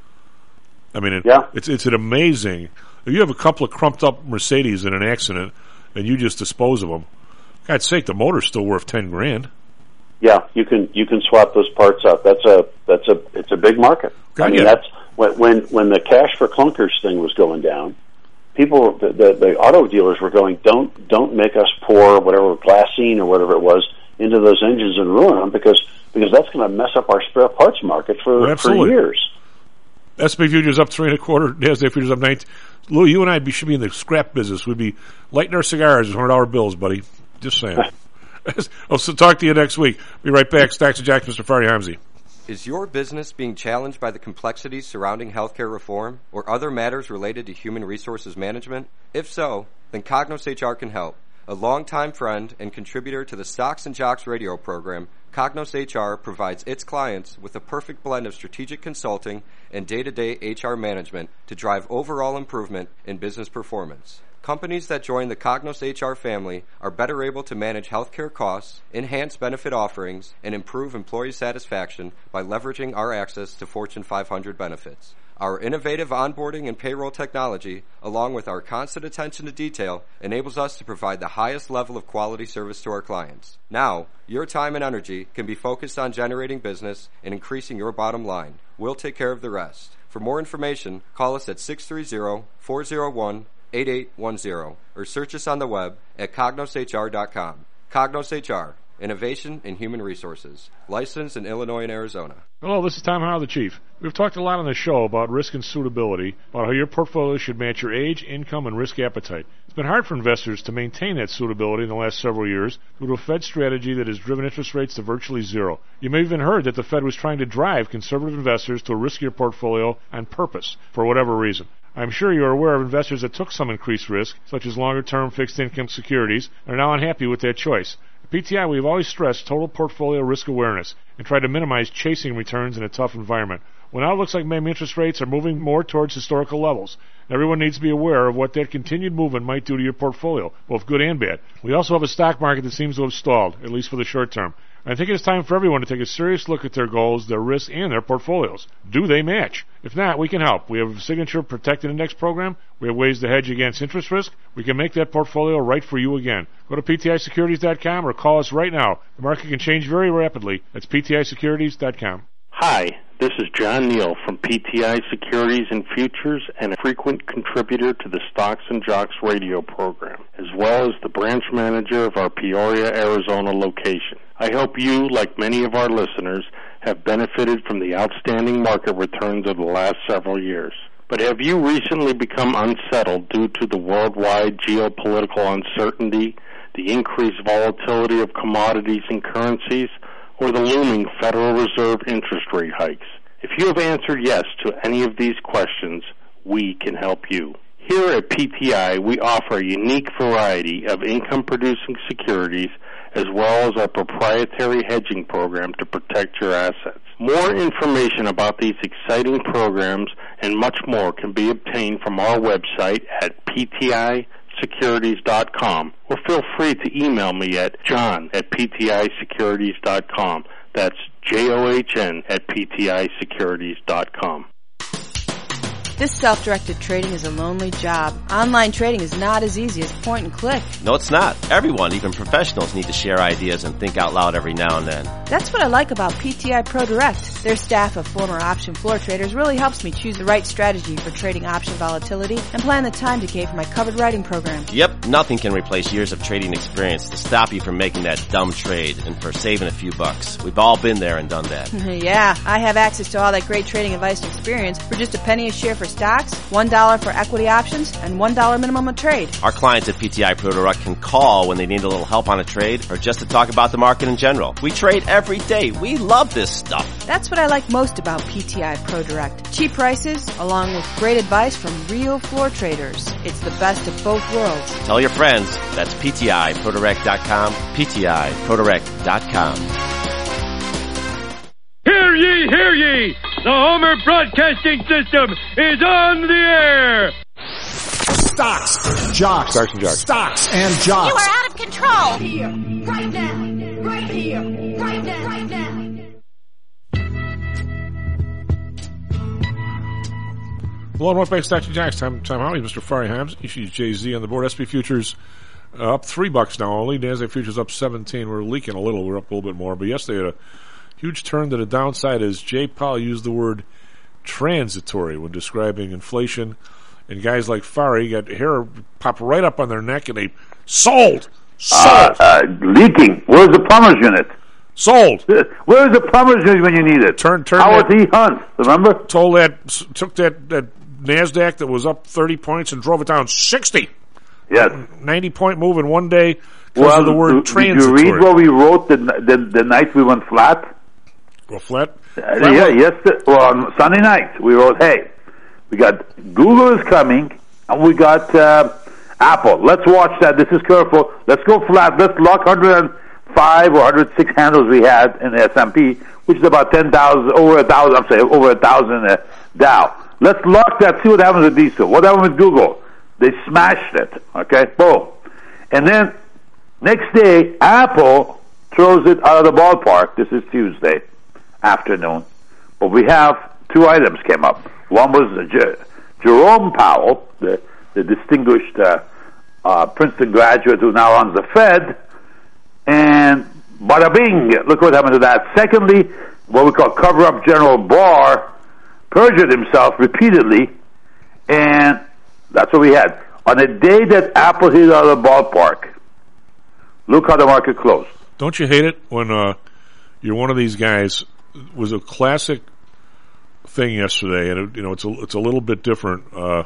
I mean, it, Yeah. it's it's an amazing. If you have a couple of crumped up Mercedes in an accident, and you just dispose of them, God's sake, the motor's still worth ten grand. yeah, you can you can swap those parts out. That's a that's a it's a big market. God, I mean, yeah. that's when when when the cash for clunkers thing was going down. People, the, the the auto dealers were going, don't don't make us pour whatever glassine or whatever it was into those engines and ruin them because because that's going to mess up our spare parts market for Well, for years. S and P futures up three and a quarter. Nasdaq futures up nineteen. Lou, you and I be, should be in the scrap business. We'd be lighting our cigars with hundred dollar bills, buddy. Just saying. I'll so talk to you next week. Be right back. Stacks and Jacks, Mister Farley Hamzy. Is your business being challenged by the complexities surrounding healthcare reform or other matters related to human resources management? If so, then Cognos H R can help. A longtime friend and contributor to the Stocks and Jocks radio program, Cognos H R provides its clients with a perfect blend of strategic consulting and day-to-day H R management to drive overall improvement in business performance. Companies that join the Cognos H R family are better able to manage healthcare costs, enhance benefit offerings, and improve employee satisfaction by leveraging our access to Fortune five hundred benefits. Our innovative onboarding and payroll technology, along with our constant attention to detail, enables us to provide the highest level of quality service to our clients. Now, your time and energy can be focused on generating business and increasing your bottom line. We'll take care of the rest. For more information, call us at six three zero, four zero one, eight eight one zero or search us on the web at cognos h r dot com. Cognos H R, Innovation in Human Resources, licensed in Illinois and Arizona. Hello, this is Tom Howell, the Chief. We've talked a lot on the show about risk and suitability, about how your portfolio should match your age, income, and risk appetite. It's been hard for investors to maintain that suitability in the last several years due to a Fed strategy that has driven interest rates to virtually zero. You may have even heard that the Fed was trying to drive conservative investors to a riskier portfolio on purpose, for whatever reason. I'm sure you're aware of investors that took some increased risk, such as longer-term fixed income securities, and are now unhappy with that choice. At P T I, we've always stressed total portfolio risk awareness and tried to minimize chasing returns in a tough environment. Well, now it looks like maybe interest rates are moving more towards historical levels. Everyone needs to be aware of what that continued movement might do to your portfolio, both good and bad. We also have a stock market that seems to have stalled, at least for the short term. I think it's time for everyone to take a serious look at their goals, their risks, and their portfolios. Do they match? If not, we can help. We have a Signature Protected Index program. We have ways to hedge against interest risk. We can make that portfolio right for you again. Go to P T I securities dot com or call us right now. The market can change very rapidly. That's P T I securities dot com. Hi, this is John Neal from P T I Securities and Futures and a frequent contributor to the Stocks and Jocks radio program, as well as the branch manager of our Peoria, Arizona location. I hope you, like many of our listeners, have benefited from the outstanding market returns of the last several years. But have you recently become unsettled due to the worldwide geopolitical uncertainty, the increased volatility of commodities and currencies, or the looming Federal Reserve interest rate hikes? If you have answered yes to any of these questions, we can help you. Here at P T I, we offer a unique variety of income-producing securities as well as our proprietary hedging program to protect your assets. More information about these exciting programs and much more can be obtained from our website at P T I securities dot com, or feel free to email me at john at P T I securities dot com. That's J O H N at P T I securities dot com. This self-directed trading is a lonely job. Online trading is not as easy as point and click. No, it's not. Everyone, even professionals, need to share ideas and think out loud every now and then. That's what I like about P T I Pro Direct. Their staff of former option floor traders really helps me choose the right strategy for trading option volatility and plan the time decay for my covered writing program. Yep, nothing can replace years of trading experience to stop you from making that dumb trade and for saving a few bucks. We've all been there and done that. Yeah, I have access to all that great trading advice and experience for just a penny a share for stocks, one dollar for equity options, and one dollar minimum a trade. Our clients at P T I Pro Direct can call when they need a little help on a trade or just to talk about the market in general. We trade every day. We love this stuff. That's what I like most about P T I Pro Direct. Cheap prices, along with great advice from real floor traders. It's the best of both worlds. Tell your friends. That's P T I Pro Direct dot com, P T I Pro Direct dot com. Hear ye, hear ye! The Homer Broadcasting System is on the air! Stocks, jocks, Stocks and jocks. Stocks and jocks. You are out of control! Here, right now, right here, right now, right now. Hello and welcome back to Stocks and Jocks. Tom, Tom Howley, Mister Farley Hams, issues J Z on the board. S and P futures Uh, up three bucks now only. NASDAQ futures up seventeen. We're leaking a little. We're up a little bit more. But yesterday had a huge turn to the downside as Jay Powell used the word transitory when describing inflation. And guys like Fari got hair pop right up on their neck and they sold. Sold. Uh, uh, leaking. Where's the plumber's unit? Sold. Where's the plumber's unit when you need it? Turn, turn. Howard T. Hunt, remember? Told that, took that, that NASDAQ that was up thirty points and drove it down sixty. Yes. ninety point move in one day because well, of the word did transitory. you read what we wrote the, the, the night we went flat? Well, flat? Uh, yeah, yes. Well, on Sunday night, we wrote, hey, we got Google is coming, and we got uh, Apple. Let's watch that. This is careful. Let's go flat. Let's lock one hundred five or one hundred six handles we had in the S and P, which is about ten thousand, over a thousand, I'm saying, over a thousand in the Dow. Let's lock that, see what happens with these two. What happened with Google? They smashed it, okay? Boom. And then, next day, Apple throws it out of the ballpark. This is Tuesday afternoon. But we have two items came up. One was uh, J- Jerome Powell, the, the distinguished uh, uh, Princeton graduate who now runs the Fed, and bada bing, look what happened to that. Secondly, what we call cover-up General Barr perjured himself repeatedly, and that's what we had. On the day that Apple hit out of the ballpark, look how the market closed. Don't you hate it when uh, you're one of these guys? It was a classic thing yesterday, and it, you know it's a it's a little bit different. Uh,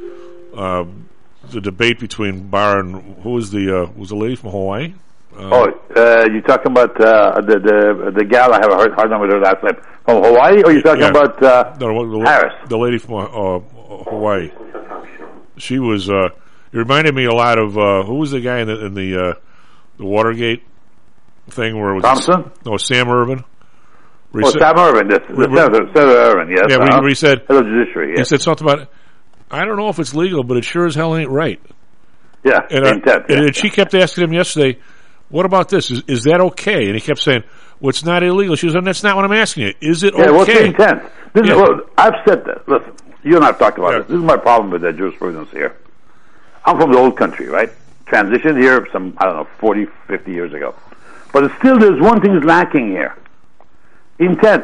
uh, the debate between Barr and who was the uh, was the lady from Hawaii? Uh, oh, uh, you talking about uh, the the the gal? I have a hard, hard time with her last name from Hawaii, or you talking yeah. about uh, no, the, Harris? The lady from uh, Hawaii. She was. Uh, it reminded me a lot of uh, who was the guy in the in the, uh, the Watergate thing where it was Thompson? No, Sam Ervin. Oh, said, Sam Ervin, the, the Senator, Senator Ervin, yes. Yeah, uh-huh. where he said, Head of Judiciary, yes. He said something about, I don't know if it's legal, but it sure as hell ain't right. Yeah, and, uh, intent, and, yeah. and she kept asking him yesterday, what about this? Is, is that okay? And he kept saying, well, it's not illegal. She was like, that's not what I'm asking you. Is it yeah, okay? What's the intent? This yeah. is what, I've said that. Listen, you and I have talked about yeah. this. This is my problem with the jurisprudence here. I'm from the old country, right? Transitioned here some, I don't know, forty, fifty years ago. But still there's one thing is lacking here. Intent.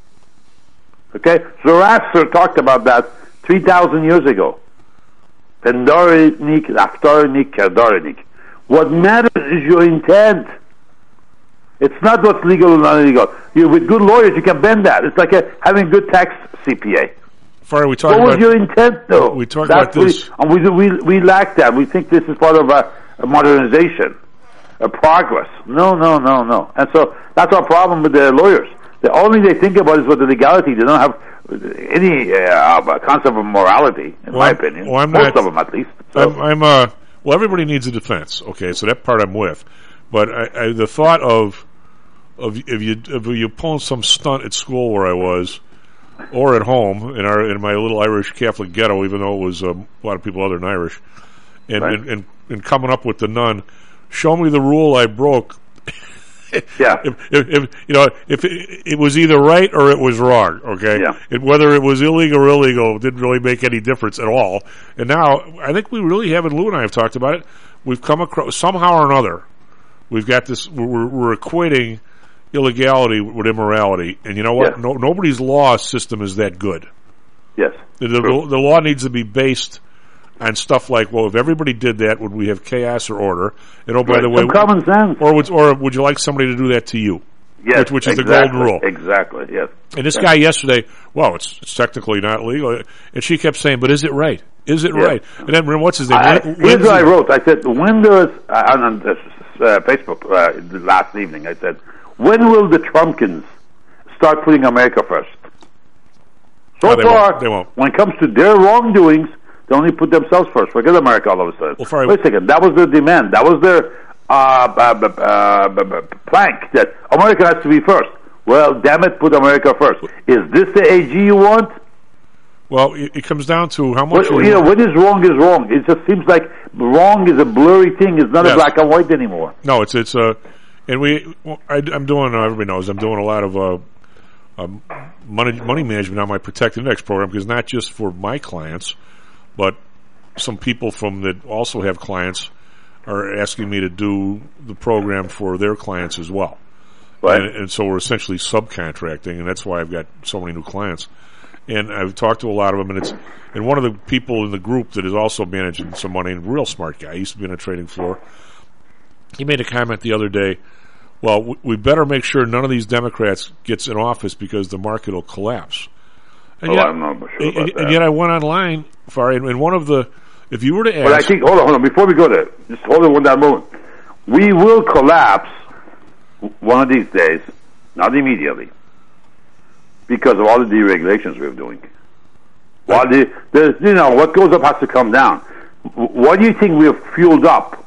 Okay? Zoroaster talked about that three thousand years ago. Pendorinik, Aftarinik, Kerdarinik. What matters is your intent. It's not what's legal or not illegal. You, with good lawyers, you can bend that. It's like a, having good tax C P A. Far, we talk what about, was your intent, though? We talk That's about this. We, and we, we, we lack that. We think this is part of a, a modernization, a progress. No, no, no, no. And so that's our problem with the lawyers. The only they think about is what the legality. They don't have any uh, concept of morality, in well, my opinion. Well, I'm Most not, of them, at least. So. I'm, I'm uh, well, everybody needs a defense. Okay, so that part I'm with. But I, I, the thought of of if you if you pull some stunt at school where I was, or at home in our in my little Irish Catholic ghetto, even though it was um, a lot of people other than Irish, and, right. and, and and coming up with the nun, show me the rule I broke. Yeah. If, if, if you know, if it, it was either right or it was wrong, okay? Yeah. And whether it was illegal or illegal didn't really make any difference at all. And now, I think we really have, and Lou and I have talked about it, we've come across, somehow or another, we've got this, we're, we're equating illegality with immorality. And you know what? Yeah. No, nobody's law system is that good. Yes. The, the, the law needs to be based on stuff like, well, if everybody did that, would we have chaos or order? And oh, by right. the way, Some common sense. Or would, or would you like somebody to do that to you? Yes, which, which is exactly, the golden rule. Exactly, yes. And this yes. guy yesterday, well, it's, it's technically not legal. And she kept saying, but is it right? Is it yes. right? And then, what's his name? I, when, here's what I wrote. I said, when does, uh, on uh, Facebook uh, last evening, I said, when will the Trumpkins start putting America first? So no, far, won't. They won't. when it comes to their wrongdoings, they only put themselves first. Forget America all of a sudden. Well, sorry, wait a second. That was their demand. That was their uh, uh, uh, plank that America has to be first. Well, damn it, put America first. Is this the A G you want? Well, it, it comes down to how much... What, you know, what is wrong is wrong. It just seems like wrong is a blurry thing. It's not yes. a black and white anymore. No, it's... it's uh, and we... Well, I, I'm doing... Uh, everybody knows I'm doing a lot of... Uh, um, money money management on my Protect Index program, because not just for my clients, but some people from that also have clients are asking me to do the program for their clients as well. Right. And, and so we're essentially subcontracting, and that's why I've got so many new clients. And I've talked to a lot of them, and it's and one of the people in the group that is also managing some money, and a real smart guy, he used to be on a trading floor. He made a comment the other day, well, we, we better make sure none of these Democrats gets in office because the market will collapse. And oh, yet, I'm not sure about and, that. and yet I went online, Fari, and, and one of the, if you were to ask... But I think, hold on, hold on, before we go there, just hold on one that moment. We will collapse one of these days, not immediately, because of all the deregulations we're doing. While the, the, you know, what goes up has to come down. What do you think we've fueled up?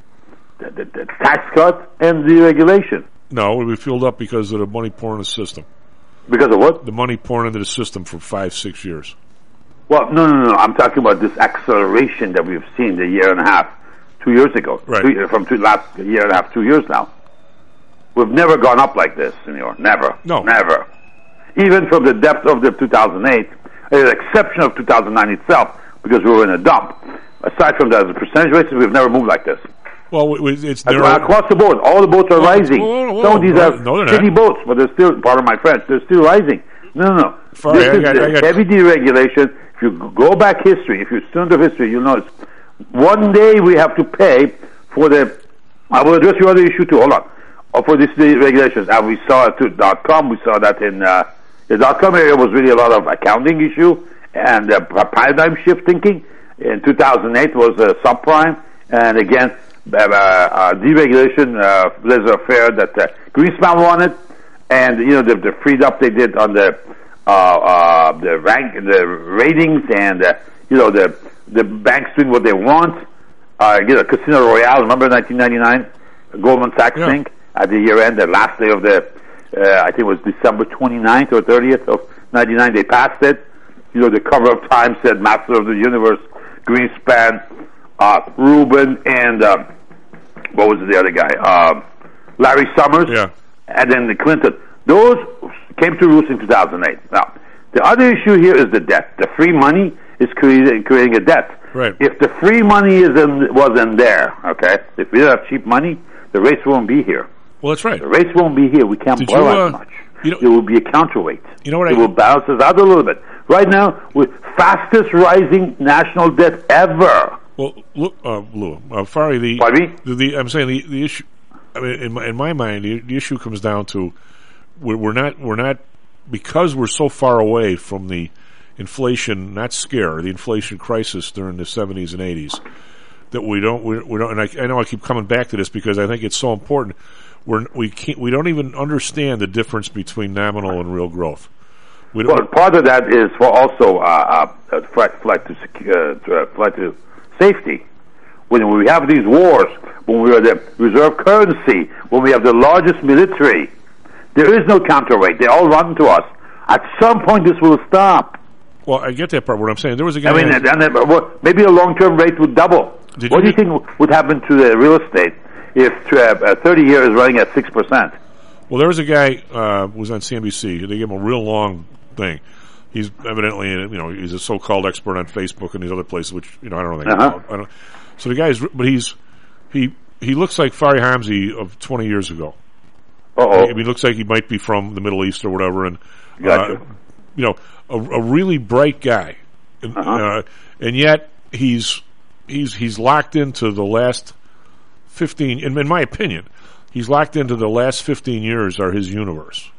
The, the, the tax cut and deregulation. No, we fueled up because of the money pouring in the system. Because of what? The money pouring into the system for five, six years. Well, no, no, no. I'm talking about this acceleration that we've seen the year and a half, two years ago. Right. Two, from two, last year and a half, two years now. We've never gone up like this, senor. Never. No. Never. Even from the depth of the two thousand eight, with the exception of two thousand nine itself, because we were in a dump. Aside from that, as a percentage basis, we've never moved like this. Well, we, it's As well, across the board. All the boats are well, rising. Whoa, whoa, Some of these no, are no, shitty boats, but they're still, pardon my French, they're still rising. No, no, no. Fari, this I is got- the I got- heavy deregulation. If you go back history, if you're a student of history, you'll notice one day we have to pay for the, I will address your other issue too, hold on, uh, for these deregulations. And we saw it to dot com, we saw that in, uh, the dot com area was really a lot of accounting issue and uh, paradigm shift thinking. In two thousand eight was uh, subprime, and again, uh, uh, deregulation, uh, laissez-faire that uh, Greenspan wanted, and you know the, the freed up they did on the uh, uh, the rank, the ratings, and uh, you know the the banks doing what they want. Uh, you know, Casino Royale. Remember nineteen ninety-nine, Goldman Sachs Yeah. thing at the year end, the last day of the, uh, I think it was December twenty-ninth or thirtieth of ninety-nine. They passed it. You know, the cover of Time said "Master of the Universe." Greenspan, uh, Rubin, and um, what was the other guy? Um, Larry Summers, Yeah. and then the Clinton. Those came to roost in two thousand eight. Now, the other issue here is the debt. The free money is creating, creating a debt. Right. If the free money isn't, wasn't there, okay, if we didn't have cheap money, the rates won't be here. Well, that's right. The rates won't be here. We can't Did borrow you, uh, as much. you know- There will be a counterweight. You know what it I- will balance us out a little bit. Right now, with fastest rising national debt ever. Well, look, uh, Lou, uh, Fari, the, Pardon me? the, the I'm saying the, the issue. I mean, in my, in my mind, the, the issue comes down to we're, we're not we're not because we're so far away from the inflation, not scare, the inflation crisis during the seventies and eighties, that we don't we, we don't. And I, I know I keep coming back to this because I think it's so important. We're we can't we don't even understand the difference between nominal and real growth. We don't, Well, part of that is for also uh, uh, flight, flight to secu- uh, to, uh, flight to safety. When we have these wars, when we are the reserve currency, when we have the largest military, there is no counterweight. They all run to us. At some point, this will stop. well, I get that part. What I'm saying, there was a guy. I mean, and, and, uh, maybe the long-term rate would double. Did what you do you think would happen to the real estate if uh, thirty years is running at six percent? Well, there was a guy uh, who was on C N B C. They gave him a real long thing. He's evidently, you know, he's a so-called expert on Facebook and these other places, which you know I don't know anything Uh-huh. about. I don't, so the guy's, but he's he he looks like Fari Hamzi of twenty years ago. Uh-oh. I mean, he looks like he might be from the Middle East or whatever, and Gotcha. uh, you know, a, a really bright guy, and, Uh-huh. uh, and yet he's he's he's locked into the last fifteen. In, in my opinion, he's locked into the last fifteen years are his universe.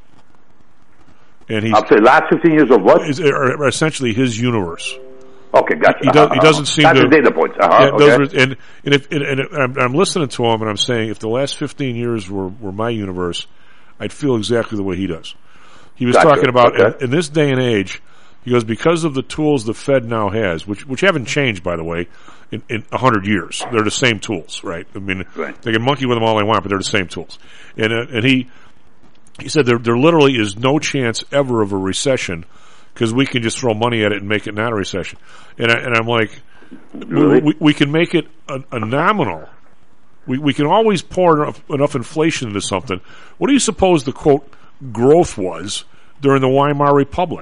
And he's I'll say last fifteen years of what? is are essentially his universe. Okay, gotcha. He, does, he doesn't seem That's to. the data points. Uh-huh, yeah, those okay. are, and and, if, and, and I'm, I'm listening to him, and I'm saying, if the last fifteen years were, were my universe, I'd feel exactly the way he does. He was Gotcha, talking about okay. in, in this day and age. He goes, because of the tools the Fed now has, which which haven't changed, by the way, in in a hundred years. They're the same tools, right? I mean, Right. they can monkey with them all they want, but they're the same tools. And uh, and he he said there there literally is no chance ever of a recession because we can just throw money at it and make it not a recession. And I, and I'm like, Really? we, we can make it a, a nominal. We we can always pour enough, enough inflation into something. What do you suppose the quote growth was during the Weimar Republic?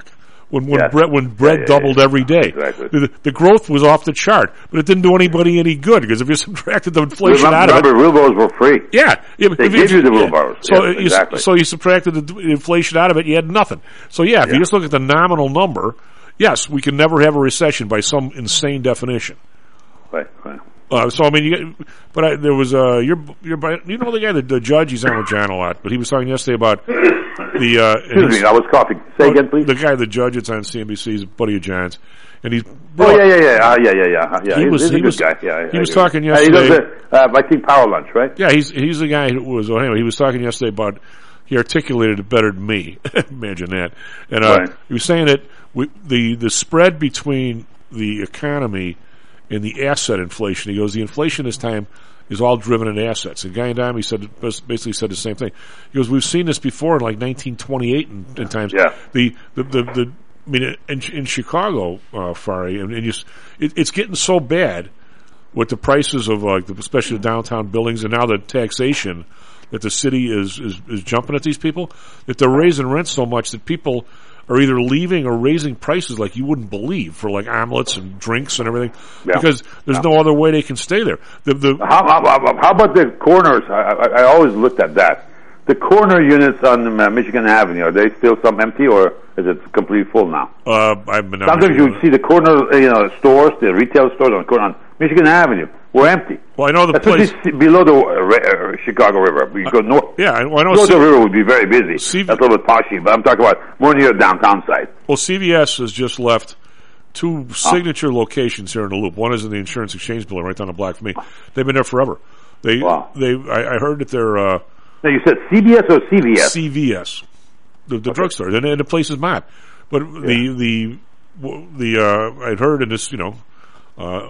when when Yes. bread when bread Yeah, yeah, doubled yeah. every day. Exactly. The, the growth was off the chart, but it didn't do anybody any good because if you subtracted the inflation remember, out of it, remember wheelbarrows were free. yeah, yeah They if give you the yeah. wheelbarrows. So Yes, you, exactly. so you subtracted the d- inflation out of it, you had nothing. So yeah, if Yeah. you just look at the nominal number, yes, we can never have a recession by some insane definition. Right, right. Uh, so I mean, you, but I, there was uh, you're, you're, you know the guy, the, the judge. He's on with John a lot, but he was talking yesterday about the. Uh, and Excuse he's- me, I was coughing. Say oh, again, please. The guy, the judge, it's on C N B C. He's a buddy of John's, and he's. Oh yeah, yeah, yeah, uh, yeah, yeah, yeah. yeah. He He's, was- he's a he good was- guy. Yeah, yeah, he was yeah. talking Uh, he does yesterday- the, uh, I think Power Lunch, right? Yeah, he's he's the guy who was. Well, anyway, he was talking yesterday about. He articulated it better than me. Imagine that. And uh, Right. he was saying that we, the the spread between the economy and the asset inflation. He goes, the inflation this time is all driven in assets. And Guy and Dime, he said basically said the same thing. He goes, we've seen this before in like nineteen twenty-eight and, and times. Yeah. The the the, the I mean, in, in Chicago, uh, Fari, and, and you, s- it, it's getting so bad with the prices of like, the, especially the downtown buildings, and now the taxation that the city is, is is jumping at these people, that they're raising rent so much that people are either leaving or raising prices like you wouldn't believe for like omelets and drinks and everything, Yeah. because there's no other way they can stay there. The the How, how, how, how about the corners? I, I, I always looked at that. The corner units on uh, Michigan Avenue, are they still some empty, or is it completely full now? uh, I've been out Sometimes there. you would see the corner, uh, you know, stores, the retail stores on the corner on Michigan Avenue were empty. Well, I know the Especially place. s- below the uh, ra- uh, Chicago River. You go north. Yeah, I, well, I know. North C- of the river would be very busy. C- That's a little bit poshy, but I'm talking about more near the downtown side. Well, C V S has just left two signature locations here in the Loop. One is in the Insurance Exchange Building, right down the block from me. They've been there forever. They, Wow. they. I, I heard that they're uh, Now you said C B S or C V S? C V S, the, the drugstore, and, and the place is mad. But the the w- the uh, I'd heard in this, you know, uh,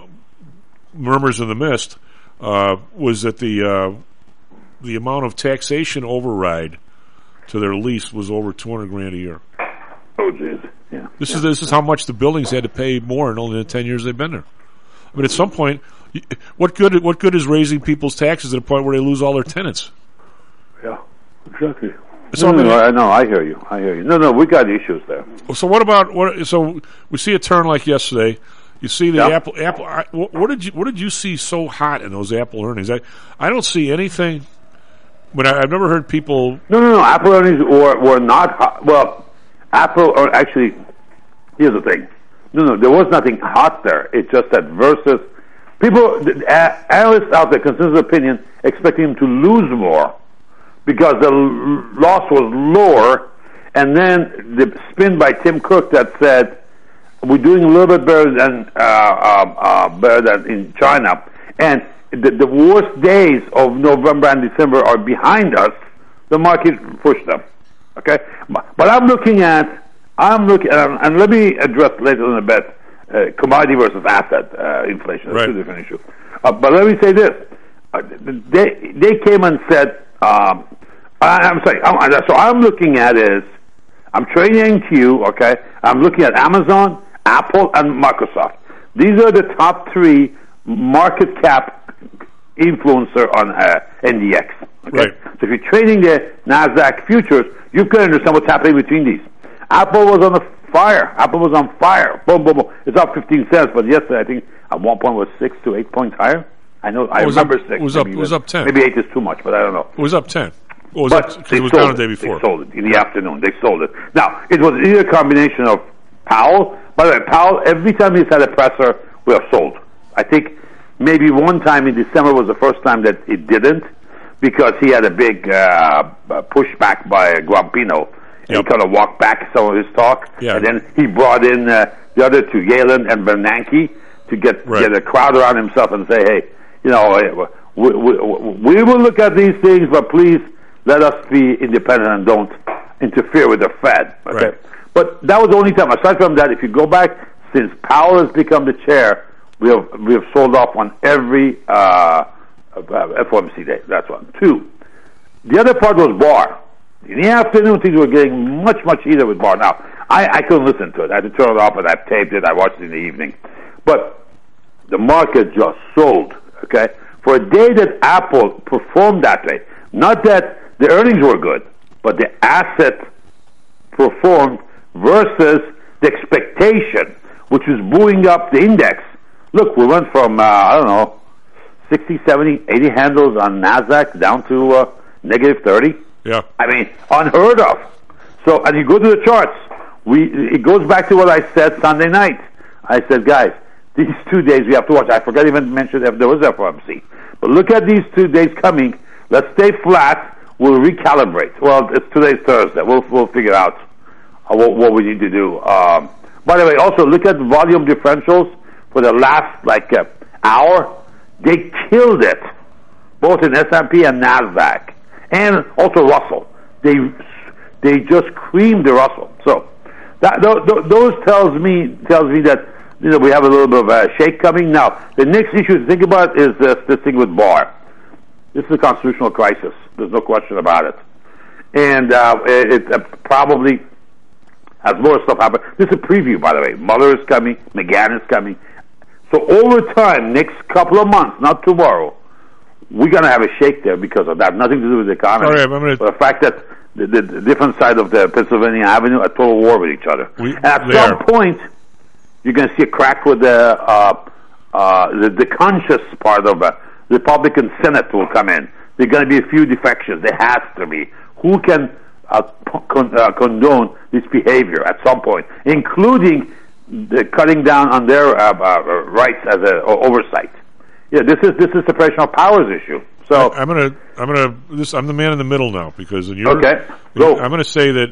murmurs in the mist, uh, was that the uh, the amount of taxation override to their lease was over two hundred grand a year. Oh, jeez. Yeah. This is this is how much the buildings had to pay more in only the ten years they've been there. I mean, at some point, y- what good what good is raising people's taxes to the point where they lose all their tenants? Yeah, exactly. So, no, I mean- no, no, I know. I hear you. I hear you. No, no, we got issues there. So what about what? So we see a turn like yesterday. You see the Yeah. Apple. Apple. I, what, what did you What did you see so hot in those Apple earnings? I I don't see anything. But I, I've never heard people. No, no, no. Apple earnings were, were not hot. Well, Apple, or actually, here's the thing. No, no, there was nothing hot there. It's just that versus people, the, uh, analysts out there, consensus opinion, expecting him to lose more because the l- loss was lower, and then the spin by Tim Cook that said we're doing a little bit better than uh, uh, uh, better than in China, and the, the worst days of November and December are behind us. The market pushed them. Okay, but, but I'm looking at I'm looking and, and let me address later in a bit uh, commodity versus asset uh, inflation. That's Right. two different issues. Uh, but let me say this: uh, they they came and said, um, I, I'm sorry. I'm, so I'm looking at is I'm trading to you. Okay, I'm looking at Amazon, Apple, and Microsoft. These are the top three market cap influencer on uh, N D X. Okay? Right. So if you're trading the NASDAQ futures, you've got to understand what's happening between these. Apple was on the fire. Apple was on fire. Boom, boom, boom. It's up fifteen cents, but yesterday I think at one point was six to eight points higher. I know. I It was remember up- six. it was up- maybe it was even- up ten. Maybe eight is too much, but I don't know. It was up ten. What was But it? 'Cause they it was sold down the day it. before. They sold it in the afternoon. They sold it. Now it was either a combination of Powell. By the way, Powell every time he's had a presser, we have sold. I think maybe one time in December was the first time that it didn't, because he had a big uh, pushback by Guampino. And Yep. he kind of walked back some of his talk, Yeah. and then he brought in uh, the other two, Yellen and Bernanke, to get Right. get a crowd around himself and say, "Hey, you know, we, we, we will look at these things, but please let us be independent and don't interfere with the Fed." Okay? Right. But that was the only time. Aside from that, if you go back since Powell has become the chair, we have we have sold off on every uh, F O M C day. That's one. Two. The other part was Barr. In the afternoon, things were getting much, much heated with Barr. Now, I, I couldn't listen to it. I had to turn it off, and I've taped it. I watched it in the evening. But the market just sold, okay? For a day that Apple performed that day, not that the earnings were good, but the asset performed versus the expectation, which was booing up the index. Look, we went from, uh, I don't know, sixty, seventy, eighty handles on NASDAQ down to uh, negative thirty. Yeah. I mean, unheard of. So, and you go to the charts. We It goes back to what I said Sunday night. I said, guys, these two days we have to watch. I forgot even to mention if there was F O M C. But look at these two days coming. Let's stay flat. We'll recalibrate. Well, it's today's Thursday. We'll we'll figure out uh, what, what we need to do. Um, by the way, also look at volume differentials for the last like uh, hour. They killed it, both in S and P and NASDAQ, and also Russell. They they just creamed the Russell. So that th- those tells me tells me that you know we have a little bit of a shake coming. Now the next issue to think about is uh, this thing with Barr. This is a constitutional crisis. There's no question about it, and uh, it, it uh, probably as more stuff happen. This is a preview, by the way. Mueller is coming. McGahn is coming. So over time, next couple of months, not tomorrow, we're going to have a shake there because of that. Nothing to do with the economy. All right, I'm gonna... But the fact that the, the, the different side of the Pennsylvania Avenue are total war with each other. We, and at there. some point, you're going to see a crack with the uh, uh, the, the conscious part of the Republican Senate will come in. There are going to be a few defections. There has to be. Who can uh, con- uh, condone this behavior at some point, including the cutting down on their uh, uh, rights as a uh, oversight? Yeah, this is this is separation of powers issue. So I'm gonna I'm gonna this I'm the man in the middle now because in your okay, go. I'm gonna say that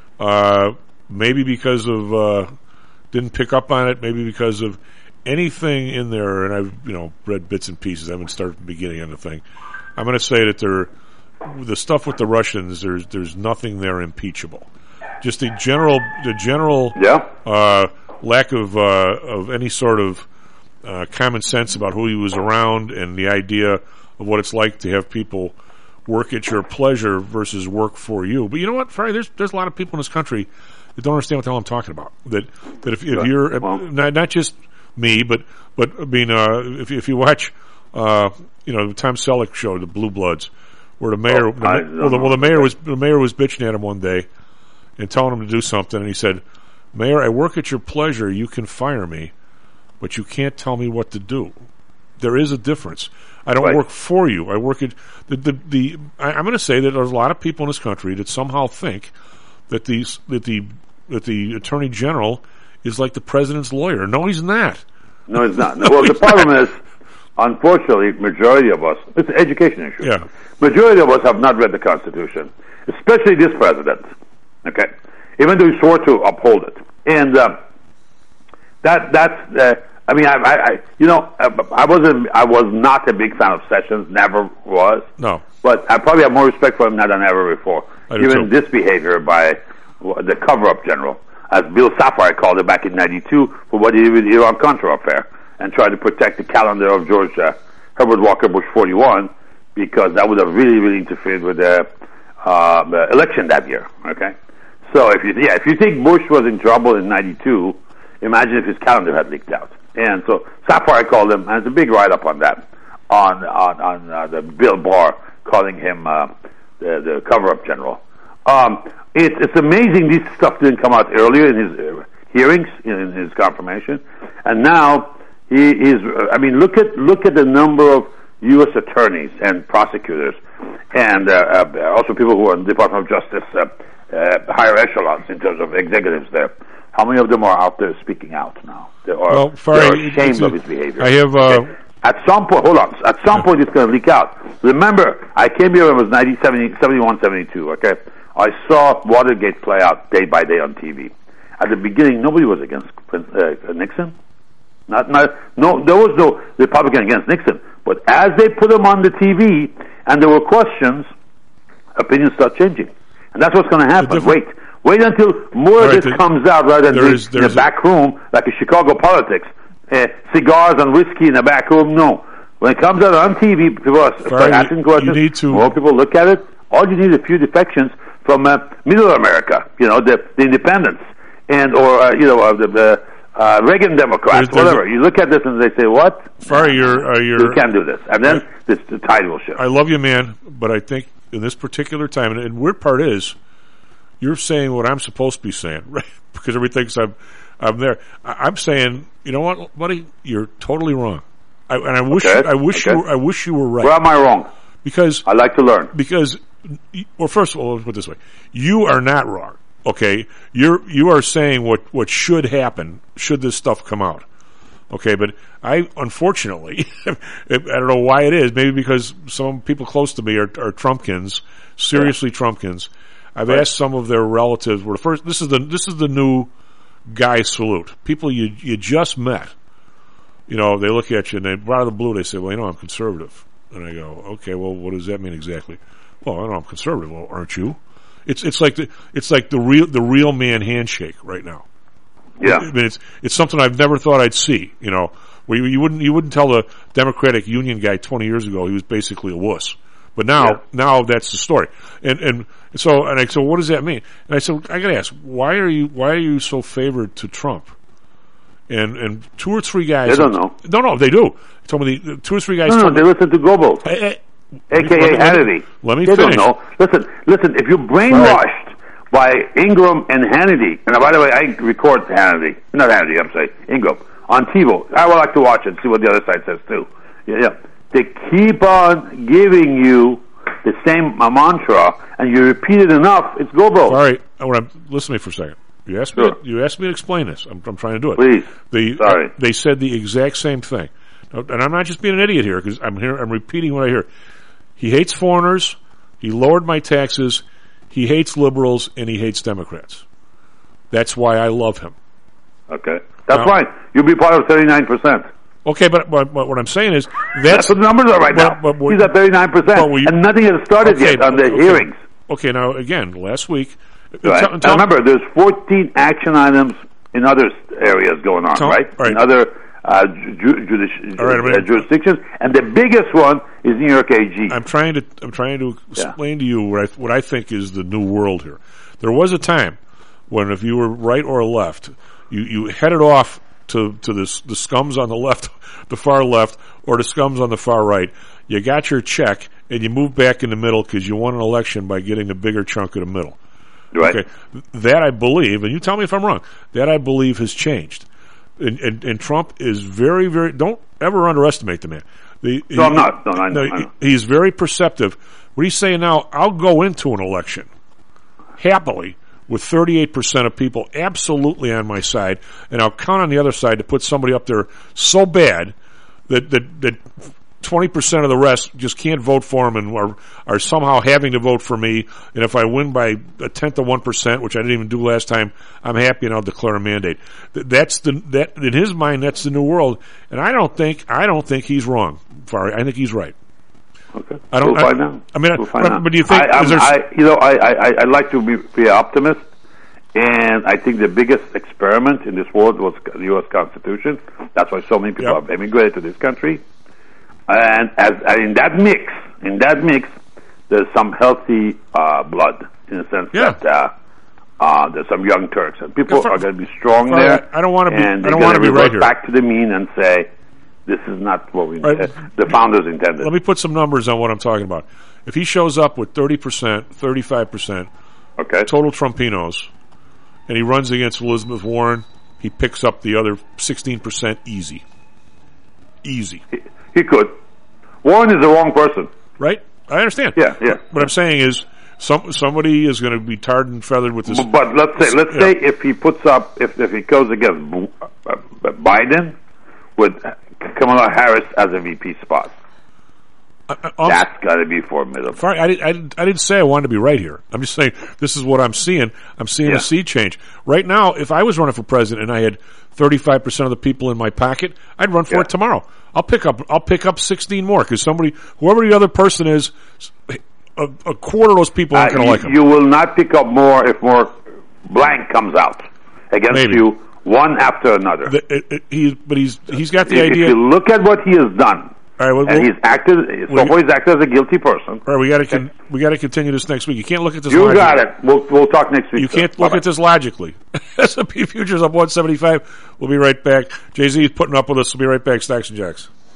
uh, maybe because of uh, didn't pick up on it, maybe because of anything in there, and I've you know read bits and pieces. I haven't started from the beginning on the thing. I'm gonna say that there the stuff with the Russians. There's there's nothing there impeachable. Just the general the general yeah. uh, lack of uh, of any sort of uh, common sense about who he was around and the idea of what it's like to have people work at your pleasure versus work for you. But you know what, Ferry? There's there's a lot of people in this country that don't understand what the hell I'm talking about. That that if, if you're well, not not just me, but but I mean, uh, if if you watch, uh, you know, the Tom Selleck show, The Blue Bloods, where the mayor, oh, the, I, well, the, well, the mayor was the mayor was bitching at him one day and telling him to do something, and he said, "Mayor, I work at your pleasure. You can fire me, but you can't tell me what to do." There is a difference. I don't right. work for you. I work at the the. the I, I'm going to say that there's a lot of people in this country that somehow think that these that the that the attorney general is like the president's lawyer. No, he's not. No, he's not. no, well, he's the problem not. is, unfortunately, majority of us. It's an education issue. Yeah. Majority of us have not read the Constitution, especially this president. Okay, even though he swore to uphold it, and um, that that's. Uh, I mean, I, I, I, you know, I wasn't, I was not a big fan of Sessions. Never was. No. But I probably have more respect for him now than ever before. I do Given too. this behavior by the cover-up general, as Bill Safire called it back in ninety-two, for what he did with the Iran-Contra affair, and tried to protect the calendar of George uh, Herbert Walker Bush forty-one, because that would have really, really interfered with the, uh, the election that year. Okay. So if you, yeah, if you think Bush was in trouble in ninety-two, imagine if his calendar had leaked out. And so Safire called him, and it's a big write-up on that, on on, on uh, the Bill Barr calling him uh, the, the cover-up general. Um, it's it's amazing this stuff didn't come out earlier in his uh, hearings, in, in his confirmation, and now he is. Uh, I mean, look at look at the number of U S attorneys and prosecutors, and uh, uh, also people who are in the Department of Justice, uh, uh, higher echelons in terms of executives there. How many of them are out there speaking out now? They are, well, they are ashamed of his behavior. I have. Uh, okay. At some point, hold on. At some point, it's going to leak out. Remember, I came here when it was nineteen seventy, seventy-one, seventy-two, okay? I saw Watergate play out day by day on T V. At the beginning, nobody was against uh, Nixon. Not, not, no, there was no Republican against Nixon. But as they put him on the T V and there were questions, opinions start changing. And that's what's going to happen. Wait. Wait until more right, of this the, comes out rather than is, in the back room, like a Chicago politics. Uh, cigars and whiskey in the back room, no. When it comes out on T V, people are start asking questions. You need to, more people look at it. All you need is a few defections from uh, Middle America, you know, the, the independents, and or uh, you know uh, the, the uh, Reagan Democrats, there's, there's whatever. A, you look at this and they say, "What? Sorry, you're, uh, you're, you can't do this," and then right. this, the tide will shift. I love you, man, but I think in this particular time, and the weird part is, you're saying what I'm supposed to be saying, right? Because everybody thinks I'm I'm there. I, I'm saying, you know what, buddy, you're totally wrong. I, and I wish Okay. I wish Okay. you were, I wish you were right. Where am I wrong? Because I like to learn. Because, well, first of all, let's put it this way: you are not wrong. Okay, you're you are saying what what should happen should this stuff come out. Okay, but I unfortunately I don't know why it is. Maybe because some people close to me are, are Trumpkins, seriously yeah. Trumpkins. I've right. asked some of their relatives. Were the first. This is the this is the new guy salute. People you you just met. You know, they look at you and they, out of the blue, they say, "Well, you know, I'm conservative." And I go, "Okay, well, what does that mean exactly?" "Well, I know I'm conservative." "Well, aren't you?" It's it's like the it's like the real the real man handshake right now. Yeah, I mean, it's it's something I've never thought I'd see. You know, where you, you wouldn't you wouldn't tell the Democratic Union guy twenty years ago he was basically a wuss, but now yeah. now that's the story. And and so and I so what does that mean? And I said, I got to ask, why are you why are you so favored to Trump? And and two or three guys. They don't know. No, no, they do. Told me the, the two or three guys. No, told no, they me, listen to Goebbels, I, I, A K A Hannity. Let me they finish. don't know. Listen, listen. If you're brainwashed right. by Ingram and Hannity, and by the way, I record Hannity, not Hannity. I'm saying Ingram on TiVo. I would like to watch it and see what the other side says too. Yeah, yeah. They keep on giving you the same uh, mantra, and you repeat it enough, it's Goebbels. All right, I want to listen to me for a second. You asked me. Sure. To, you asked me to explain this. I'm, I'm trying to do it. Please. They, Sorry. They said the exact same thing, and I'm not just being an idiot here because I'm here. I'm repeating what I hear. He hates foreigners. He lowered my taxes. He hates liberals, and he hates Democrats. That's why I love him. Okay, that's now, fine. You'll be part of thirty-nine percent. Okay, but, but, but what I'm saying is that's, that's what the numbers are right but, now. But, but, He's at thirty-nine percent, and nothing has started okay, yet on the okay. hearings. Okay, now again, last week. Right. Tell, tell now remember, there's fourteen action items in other areas going on, tell, right? right? In other uh, ju- judici- right, I mean, uh, jurisdictions, and the biggest one is New York A G. I'm trying to I'm trying to explain yeah. to you what I, what I think is the new world here. There was a time when if you were right or left, you, you headed off to to this the scums on the left, the far left, or the scums on the far right. You got your check and you moved back in the middle because you won an election by getting the bigger chunk of the middle. Right. Okay. That I believe, and you tell me if I'm wrong, that I believe has changed. And, and, and Trump is very, very, don't ever underestimate the man. The, no, he, I'm not. No, I know, no, I know. He's very perceptive. What he's saying now, I'll go into an election happily with thirty-eight percent of people absolutely on my side, and I'll count on the other side to put somebody up there so bad that, that, that twenty percent of the rest just can't vote for him and are, are somehow having to vote for me. And if I win by a tenth of one percent, which I didn't even do last time, I'm happy and I'll declare a mandate. That's the that in his mind. That's the new world. And I don't think I don't think he's wrong. Fari, I think he's right. Okay. I don't. We'll I, find out. I mean, we'll I, find but, out. but do you think? I, is there, I, you know, I, I, I like to be, be an optimist. And I think the biggest experiment in this world was the U S Constitution. That's why so many people yep. have immigrated to this country. And as and in that mix, in that mix, there's some healthy uh, blood in the sense yeah. that uh, uh, there's some young Turks, and people yeah, for, are going to be strong for, there. I don't want to be. And I don't want to be right here. Back to the mean and say, this is not what we right. uh, the founders intended. Let me put some numbers on what I'm talking about. If he shows up with thirty percent, thirty-five percent, okay, total Trumpinos, and he runs against Elizabeth Warren, he picks up the other sixteen percent easy. Easy. He, he could. Warren is the wrong person. Right? I understand. Yeah, yeah. What I'm saying is, some somebody is going to be tarred and feathered with this. But let's say, let's yeah. say if he puts up, if if he goes against Biden with Kamala Harris as a V P spot, I, I, that's got to be formidable. Sorry, I, did, I, didn't, I didn't say I wanted to be right here. I'm just saying this is what I'm seeing. I'm seeing yeah. a sea change. Right now, if I was running for president and I had thirty-five percent of the people in my pocket, I'd run for yeah. it tomorrow. I'll pick up I'll pick up sixteen more because somebody, whoever the other person is, a, a quarter of those people aren't uh, going to like him. You will not pick up more if more blank comes out against Maybe. you, one after another. The, it, it, he, but he's he's got the if, idea. If you look at what he has done, all right, well, and well, he's acted, so far he's acted as a guilty person. All right, we got to con- we got to continue this next week. You can't look at this. You logically. got it. We'll we'll talk next week. You sir. can't look Bye-bye. at this logically. S and P futures up one seventy-five. We'll be right back. Jay Z is putting up with us. We'll be right back. Stocks and Jocks.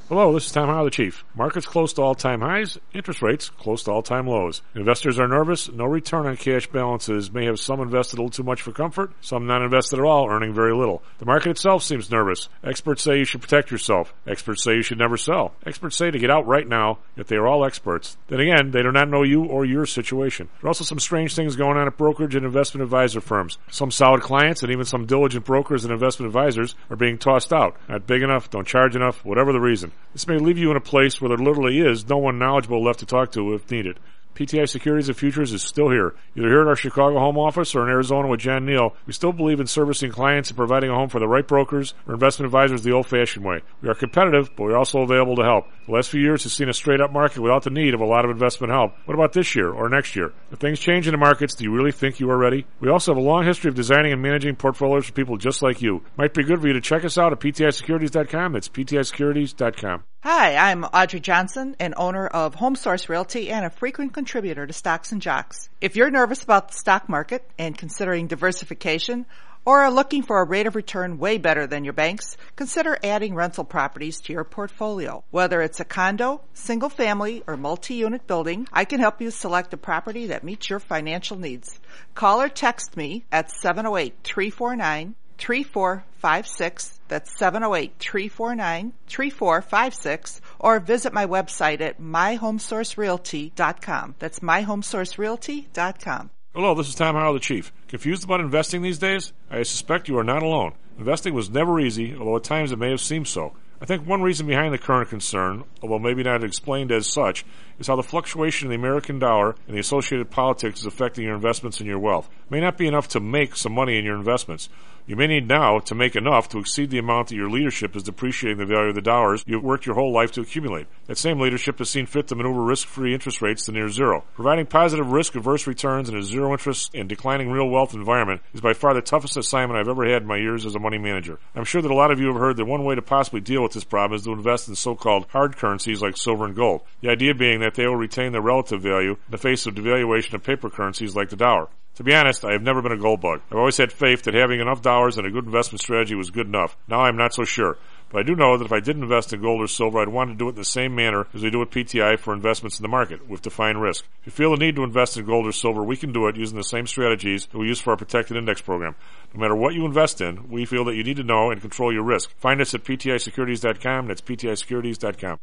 Hello, this is Tom Howell, the Chief. Markets close to all-time highs, interest rates close to all-time lows. Investors are nervous. No return on cash balances may have some invested a little too much for comfort, some not invested at all, earning very little. The market itself seems nervous. Experts say you should protect yourself. Experts say you should never sell. Experts say to get out right now, yet they are all experts. Then again, they do not know you or your situation. There are also some strange things going on at brokerage and investment advisor firms. Some solid clients and even some diligent brokers and investment advisors are being tossed out. Not big enough, don't charge enough, whatever the reason. This may leave you in a place where there literally is no one knowledgeable left to talk to if needed. P T I Securities and Futures is still here. Either here at our Chicago home office or in Arizona with John Neal, we still believe in servicing clients and providing a home for the right brokers or investment advisors the old-fashioned way. We are competitive, but we're also available to help. The last few years has seen a straight-up market without the need of a lot of investment help. What about this year or next year? If things change in the markets, do you really think you are ready? We also have a long history of designing and managing portfolios for people just like you. Might be good for you to check us out at P T I securities dot com. That's P T I securities dot com. Hi, I'm Audrey Johnson, an owner of Home Source Realty and a frequent contributor to Stocks and Jocks. If you're nervous about the stock market and considering diversification or are looking for a rate of return way better than your banks, consider adding rental properties to your portfolio. Whether it's a condo, single family, or multi-unit building, I can help you select a property that meets your financial needs. Call or text me at seven oh eight, three four nine, three four five six. That's seven oh eight, three four nine, three four five six, or visit my website at my home source realty dot com. That's my home source realty dot com. Hello, this is Tom Howell, the Chief. Confused about investing these days? I suspect you are not alone. Investing was never easy, although at times it may have seemed so. I think one reason behind the current concern, although maybe not explained as such, is how the fluctuation in the American dollar and the associated politics is affecting your investments and your wealth. It may not be enough to make some money in your investments. You may need now to make enough to exceed the amount that your leadership is depreciating the value of the dollars you've worked your whole life to accumulate. That same leadership has seen fit to maneuver risk-free interest rates to near zero. Providing positive risk-averse returns in a zero-interest and declining real wealth environment is by far the toughest assignment I've ever had in my years as a money manager. I'm sure that a lot of you have heard that one way to possibly deal with this problem is to invest in so-called hard currencies like silver and gold. The idea being that they will retain their relative value in the face of devaluation of paper currencies like the dollar. To be honest, I have never been a gold bug. I've always had faith that having enough dollars and a good investment strategy was good enough. Now I'm not so sure. But I do know that if I did invest in gold or silver, I'd want to do it in the same manner as we do at P T I for investments in the market, with defined risk. If you feel the need to invest in gold or silver, we can do it using the same strategies that we use for our protected index program. No matter what you invest in, we feel that you need to know and control your risk. Find us at P T I securities dot com. That's P T I securities dot com.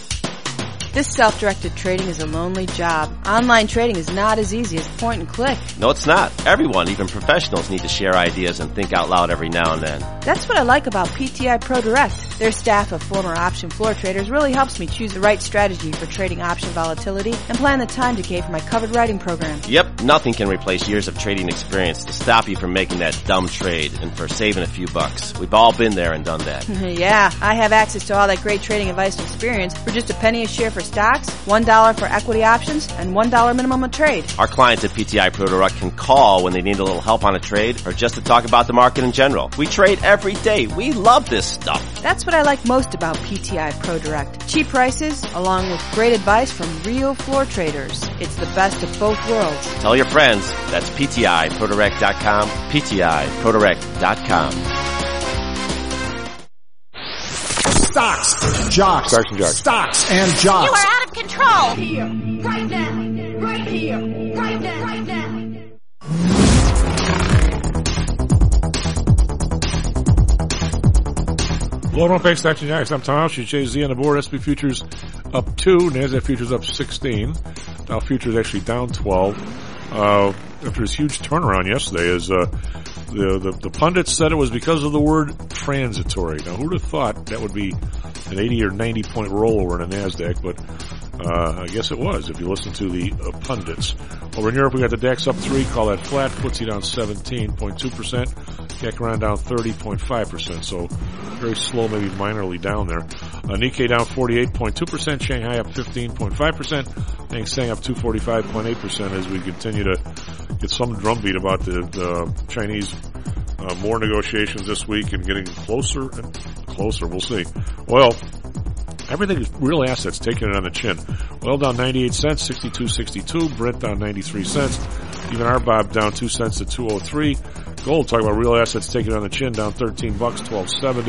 This self-directed trading is a lonely job. Online trading is not as easy as point and click. No, it's not. Everyone, even professionals, need to share ideas and think out loud every now and then. That's what I like about P T I Pro Direct. Their staff of former option floor traders really helps me choose the right strategy for trading option volatility and plan the time decay for my covered writing program. Yep, nothing can replace years of trading experience to stop you from making that dumb trade and for saving a few bucks. We've all been there and done that. Yeah, I have access to all that great trading advice and experience for just a penny a share for stocks, one dollar for equity options, and one dollar minimum a trade. Our clients at P T I Pro Direct can call when they need a little help on a trade or just to talk about the market in general. We trade every day. We love this stuff. That's what I like most about P T I Pro Direct. Cheap prices, along with great advice from real floor traders. It's the best of both worlds. Tell your friends. That's P T I pro direct dot com, P T I pro direct dot com. Stocks, jocks, Stocks and jocks. Stocks and jocks. You are out of control. Right here, right now, right here, right now, right now. Hello, everyone. Thanks, Stocks and Jocks. I'm Tom House. Jay Z on the board. S and P futures up two. NASDAQ futures up sixteen. Dow futures actually down twelve. Uh, after this huge turnaround yesterday, as uh, the, the the pundits said it was because of the word transitory. Now, who'd have thought that would be an eighty or ninety point rollover in the NASDAQ? But uh, I guess it was, if you listen to the uh, pundits. Over in Europe, we got the DAX up three, call that flat. F T S E down seventeen point two percent. C A C around down thirty point five percent. So very slow, maybe minorly down there. Uh, Nikkei down forty-eight point two percent. Shanghai up fifteen point five percent. Hang Seng up two forty-five point eight percent as we continue to get some drumbeat about the, the Chinese uh, more negotiations this week and getting closer and closer. We'll see. Oil, everything is real assets taking it on the chin. Oil down ninety-eight cents, sixty-two sixty-two. Brent down ninety-three cents. Even R B O B down two cents to two oh three. Gold, talking about real assets taking it on the chin, down thirteen bucks, twelve seventy.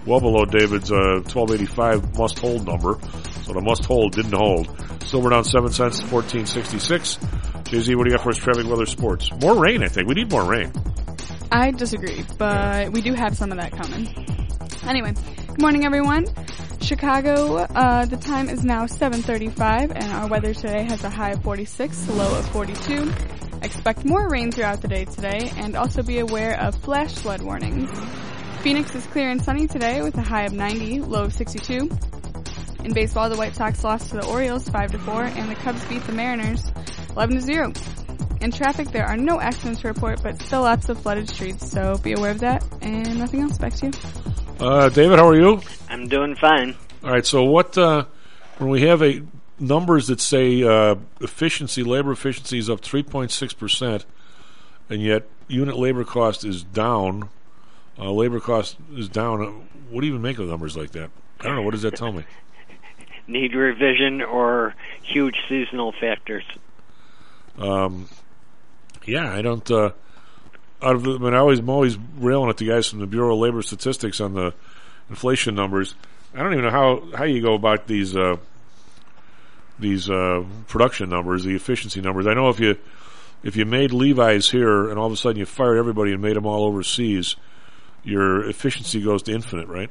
well below David's uh, twelve eighty-five must-hold number. So the must-hold didn't hold. Silver down seven cents, fourteen sixty-six. J Z, what do you got for us? Traffic, weather, sports. More rain, I think. We need more rain. I disagree, but we do have some of that coming. Anyway, good morning, everyone. Chicago, uh, the time is now seven thirty-five, and our weather today has a high of forty-six, a low of forty-two. Expect more rain throughout the day today, and also be aware of flash flood warnings. Phoenix is clear and sunny today with a high of ninety, low of sixty-two. In baseball, the White Sox lost to the Orioles five to four, and the Cubs beat the Mariners eleven to zero. In traffic, there are no accidents to report, but still lots of flooded streets, so be aware of that, and nothing else. Back to you. Uh, David, how are you? I'm doing fine. All right, so what, uh, when we have a numbers that say uh, efficiency, labor efficiency is up three point six percent, and yet unit labor cost is down, uh, labor cost is down, uh, what do you even make of numbers like that? I don't know, what does that tell me? Need revision or huge seasonal factors? Um, yeah, I don't, uh, out of the, I mean, I always, I'm always railing at the guys from the Bureau of Labor Statistics on the inflation numbers. I don't even know how, how you go about these, uh, these, uh, production numbers, the efficiency numbers. I know if you, if you made Levi's here and all of a sudden you fired everybody and made them all overseas, your efficiency goes to infinite, right?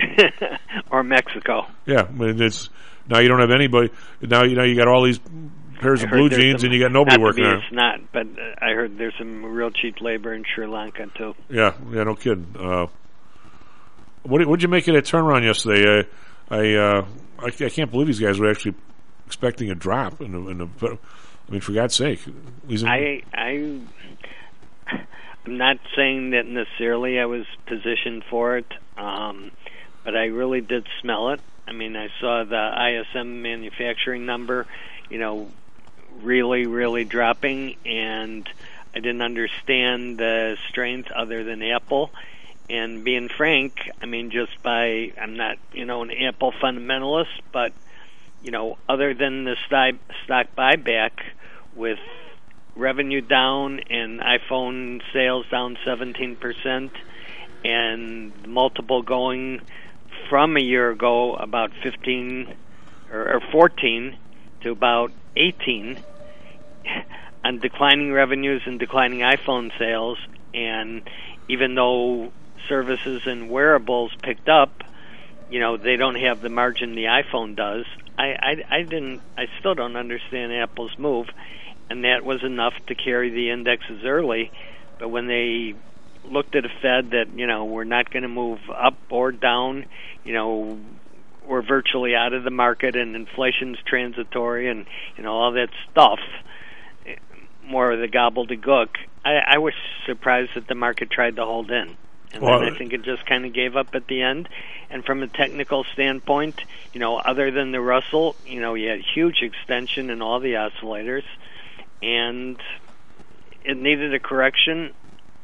Or Mexico. Yeah, I mean, it's, now you don't have anybody, now you know you got all these pairs I of blue heard jeans some, and you got nobody not working to be on it. It's not, but uh, I heard there's some real cheap labor in Sri Lanka too. Yeah, yeah, no kidding. Uh, what what'd you make of that turnaround yesterday? Uh, I, uh, I I can't believe these guys were actually expecting a drop. In the, in the, I mean, for God's sake, these I I I'm not saying that necessarily I was positioned for it, um, but I really did smell it. I mean, I saw the I S M manufacturing number, you know, really, really dropping, and I didn't understand the strength other than Apple. And being frank, I mean, just by, I'm not, you know, an Apple fundamentalist, but, you know, other than the stock, stock buyback with revenue down and iPhone sales down seventeen percent and multiple going from a year ago about fifteen or, or fourteen to about eighteen on declining revenues and declining iPhone sales, and even though services and wearables picked up, you know, they don't have the margin the iPhone does. I, I, I didn't I still don't understand Apple's move, and that was enough to carry the indexes early. But when they looked at a Fed that, you know, we're not going to move up or down, you know, we're virtually out of the market and inflation's transitory and, you know, all that stuff, more of the gobbledygook, I, I was surprised that the market tried to hold in. And well, then I think it just kind of gave up at the end. And from a technical standpoint, you know, other than the Russell, you know, you had huge extension in all the oscillators, and it needed a correction.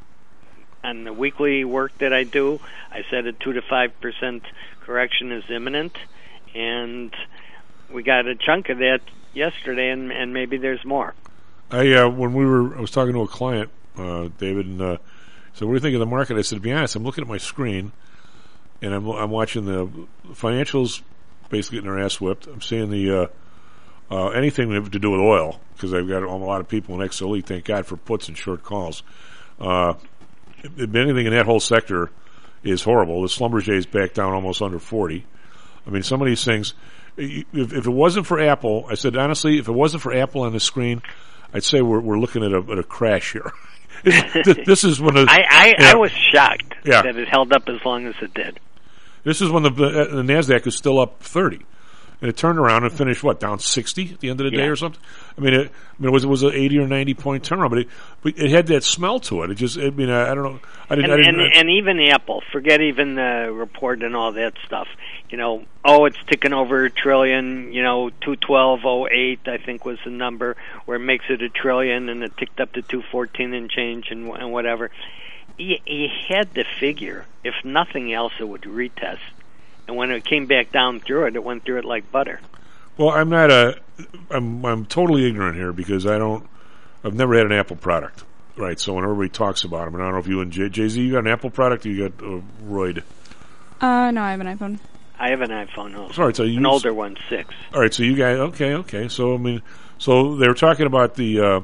On the weekly work that I do, I said a two to five percent correction is imminent, and we got a chunk of that yesterday, and, and maybe there's more. I uh, when we were, I was talking to a client, uh, David, and uh, so what do you think of the market? I said, to be honest, I'm looking at my screen, and I'm I'm watching the financials basically getting their ass whipped. I'm seeing the uh, uh, anything to do with oil, because I've got a lot of people in X L E. Thank God for puts and short calls. Uh, if anything in that whole sector is horrible. The Schlumberger is back down almost under forty. I mean, some of these things. If, if it wasn't for Apple, I said honestly, if it wasn't for Apple on the screen, I'd say we're we're looking at a at a crash here. this, this is when the I I, yeah. I was shocked yeah. that it held up as long as it did. This is when the the Nasdaq is still up thirty, and it turned around and finished what down sixty at the end of the yeah. day or something. I mean, it, I mean, it was it was an eighty or ninety point turnaround, but it but it had that smell to it. It just, I mean, I, I don't know. I didn't. And, I didn't and, I, and even Apple, forget even the report and all that stuff. You know, oh, it's ticking over a trillion. You know, two twelve oh eight, I think was the number where it makes it a trillion, and it ticked up to two fourteen and change and, and whatever. You, you had to figure, if nothing else, it would retest. And when it came back down through it, it went through it like butter. Well, I'm not a. I'm I'm totally ignorant here because I don't. I've never had an Apple product, right? So when everybody talks about them, and I don't know if you and Jay Z, you got an Apple product, or you got uh, Royd. Uh, no, I have an iPhone. I have an iPhone also. Sorry, so you an older one, six. All right, so you guys, okay, okay. So I mean, so they were talking about the uh,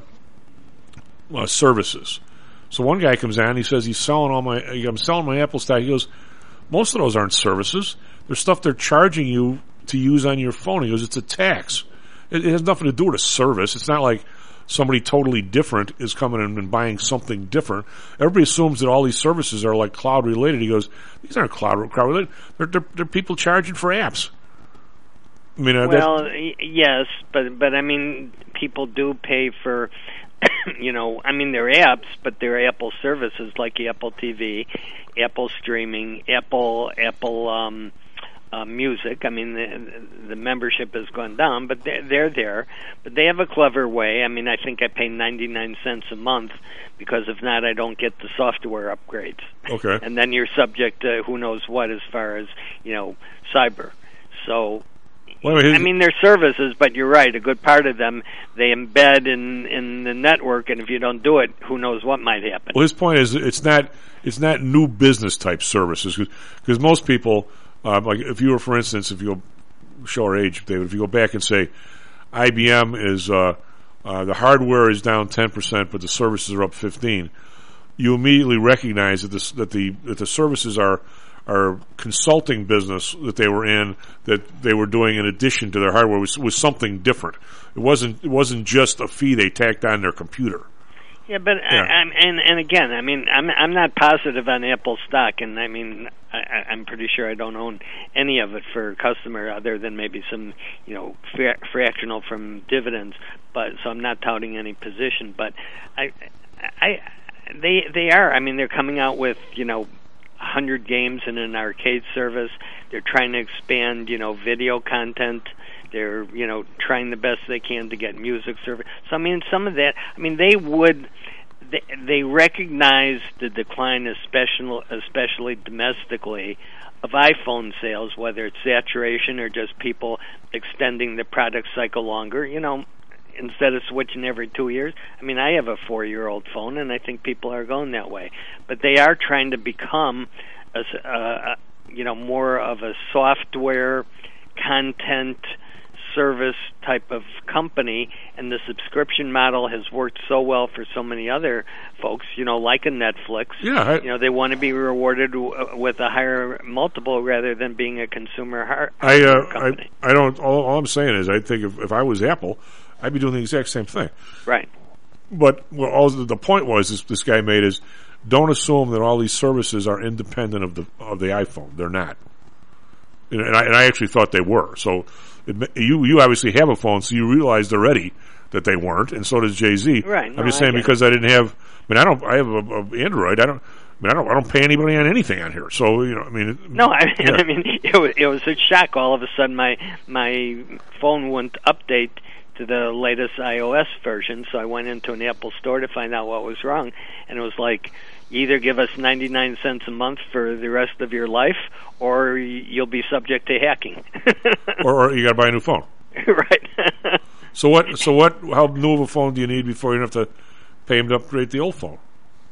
uh, services. So one guy comes down, he says he's selling all my, I'm selling my Apple stock. He goes, most of those aren't services. They're stuff they're charging you to use on your phone. He goes, it's a tax. It, it has nothing to do with a service. It's not like somebody totally different is coming in and buying something different. Everybody assumes that all these services are like cloud related. He goes, these aren't cloud, cloud related. They're, they're, they're people charging for apps. I mean, uh, well, y- yes, but but I mean, people do pay for, you know, I mean, they're apps, but they're Apple services like Apple T V, Apple streaming, Apple Apple um, uh, Music. I mean, the, the membership has gone down, but they're, they're there. But they have a clever way. I mean, I think I pay ninety-nine cents a month because if not, I don't get the software upgrades. Okay. And then you're subject to who knows what as far as, you know, cyber. So, well, his, I mean, they're services, but you're right. A good part of them, they embed in, in the network, and if you don't do it, who knows what might happen. Well, his point is it's not it's not new business type services because most people, um, like if you were, for instance, if you go show our age, David, if you go back and say I B M is uh, uh, the hardware is down ten percent, but the services are up fifteen, you immediately recognize that this that the that the services are are consulting business that they were in, that they were doing in addition to their hardware was, was something different. It wasn't it wasn't just a fee they tacked on their computer. Yeah, but yeah. I, I'm, and and again, I mean, I'm I'm not positive on Apple stock, and I mean, I, I'm pretty sure I don't own any of it for a customer, other than maybe some, you know, fra- fractional from dividends. But so I'm not touting any position, but I, I, they they are. I mean, they're coming out with, you know, one hundred games in an arcade service. They're trying to expand, you know, video content. They're, you know, trying the best they can to get music service. So, I mean, some of that, I mean, they would, they, they recognize the decline, especially, especially domestically, of iPhone sales, whether it's saturation or just people extending the product cycle longer, you know, instead of switching every two years. I mean, I have a four-year-old phone, and I think people are going that way. But they are trying to become, a, uh, you know, more of a software content service type of company, and the subscription model has worked so well for so many other folks, you know, like a Netflix. Yeah, I, you know, they want to be rewarded w- with a higher multiple rather than being a consumer har- I, uh, company. I, I don't. All, all I'm saying is, I think if, if I was Apple, I'd be doing the exact same thing. Right. But well, all the, the point was this, this guy made is, don't assume that all these services are independent of the of the iPhone. They're not. And, and, I, and I actually thought they were. So it, you you obviously have a phone, so you realized already that they weren't, and so does Jay-Z. Right. No, I'm just I saying because it. I didn't have. I mean, I don't. I have a, a Android. I don't. I mean, I don't. I don't pay anybody on anything on here. So you know, I mean. It, no, I, yeah. I mean, it was, it was a shock. All of a sudden, my my phone wouldn't update to the latest iOS version, so I went into an Apple store to find out what was wrong, and it was like, either give us ninety-nine cents a month for the rest of your life, or you'll be subject to hacking. or, or you got to buy a new phone. Right. so what? So what? How new of a phone do you need before you have to pay him to upgrade the old phone?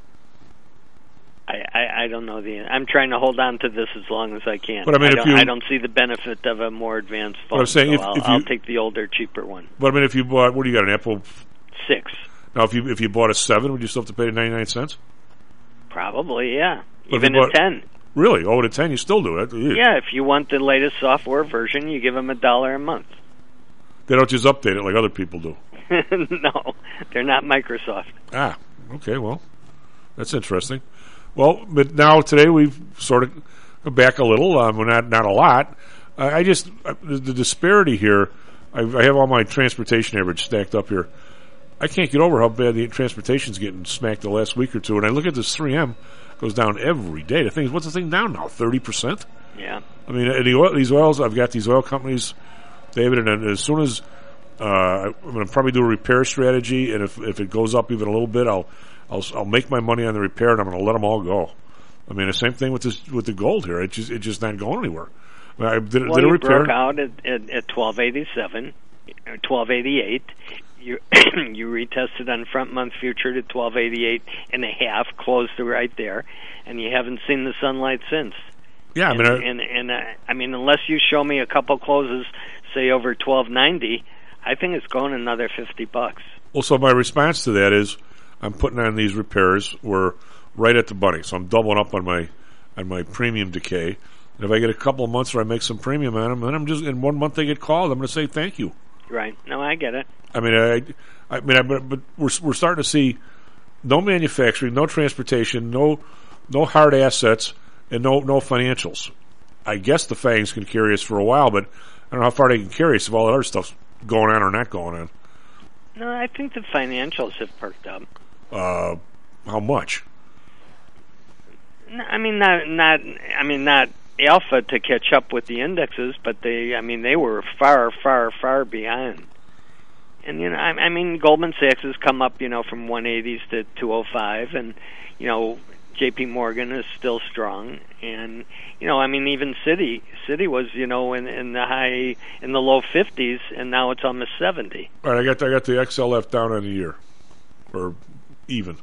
I, I, I don't know the. I'm trying to hold on to this as long as I can. But I mean, I if you, I don't see the benefit of a more advanced phone. I'm saying so if, I'll, if you, I'll take the older, cheaper one. But I mean, if you bought, what do you got? An Apple six. Now, if you if you bought a seven, would you still have to pay the ninety-nine cents? Probably, yeah. But Even bought, a ten. Really? Oh, at a ten, you still do it? Yeah. Yeah, if you want the latest software version, you give them a dollar a month. They don't just update it like other people do. No, they're not Microsoft. Ah, okay, well, that's interesting. Well, but now today we've sort of back a little, um, not not a lot. Uh, I just, uh, the, the disparity here, I, I have all my transportation average stacked up here. I can't get over how bad the transportation's getting smacked the last week or two. And I look at this three M, goes down every day. The thing is, what's the thing down now? thirty percent? Yeah. I mean, the oil, these oils, I've got these oil companies, David, and as soon as uh, I'm going to probably do a repair strategy, and if if it goes up even a little bit, I'll I'll, I'll make my money on the repair, and I'm going to let them all go. I mean, the same thing with this with the gold here. It just it's just not going anywhere. I, mean, I did, well, did a you repair. broke out at, at, at twelve eighty-seven, twelve eighty-eight. You you retested on front month future to twelve eighty-eight and a half, closed right there, and you haven't seen the sunlight since. Yeah, I and, mean, I, and and uh, I mean, unless you show me a couple closes, say over twelve ninety, I think it's going another fifty bucks. Well, so my response to that is, I'm putting on these repairs. We're right at the bunny, so I'm doubling up on my on my premium decay. And if I get a couple of months where I make some premium on them, then I'm just in one month they get called. I'm going to say thank you. Right? No, I get it. I mean, I, I mean, I, but, but we're we're starting to see no manufacturing, no transportation, no no hard assets, and no no financials. I guess the fangs can carry us for a while, but I don't know how far they can carry us if all that other stuff's going on or not going on. No, I think the financials have perked up. Uh, how much? No, I mean, not not. I mean, not alpha to catch up with the indexes, but they. I mean, they were far, far, far behind. And you know, I, I mean, Goldman Sachs has come up, you know, from one eighties to two oh five, and you know, J P Morgan is still strong, and you know, I mean, even Citi, Citi was, you know, in, in the high, in the low fifties, and now it's almost seventy. All right, I got I got the X L F down on the year, or even.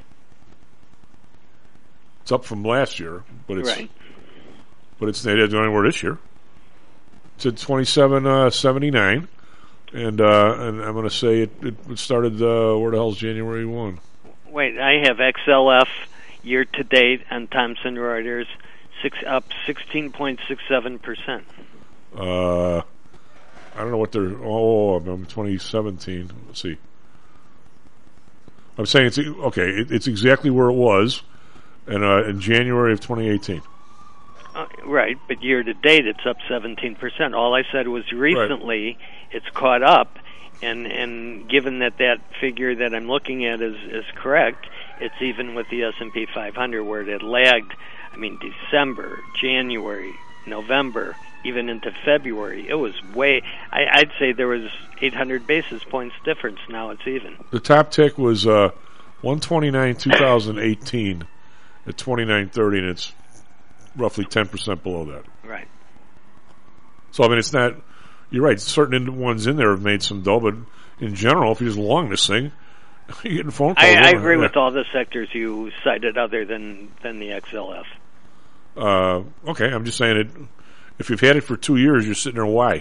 It's up from last year, but it's right. But it's not anywhere this year. It's at twenty-seven seventy-nine, and uh, and I'm going to say it, it started. Uh, where the hell's January first? Wait, I have X L F year to date on Thomson Reuters, six up sixteen point six seven percent. Uh, I don't know what they're. Oh, I'm twenty seventeen. Let's see. I'm saying it's okay. It, it's exactly where it was, and uh, in January of twenty eighteen. Uh, right, but year to date it's up seventeen percent. All I said was recently right. It's caught up, and and given that that figure that I'm looking at is is correct, it's even with the S and P five hundred where it had lagged. I mean, December, January, November, even into February, it was way. I, I'd say there was eight hundred basis points difference. Now it's even. The top tick was uh, one twenty-nine twenty eighteen at twenty-nine thirty, and it's roughly ten percent below that. Right. So, I mean, it's not, you're right, certain ones in there have made some dough, but in general, if you just long this thing, you're getting phone calls. I, I agree yeah. with all the sectors you cited other than, than the X L F. Uh, okay, I'm just saying it, if you've had it for two years, you're sitting there, why?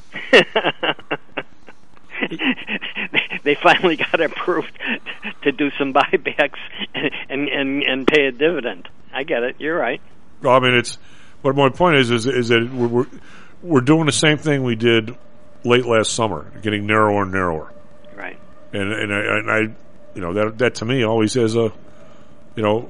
They finally got approved to do some buybacks and, and, and, and pay a dividend. I get it, you're right. Well, I mean, it's. But my point is, is, is that we're, we're we're doing the same thing we did late last summer, getting narrower and narrower. Right. And and I, and I you know, that that to me always has a, you know,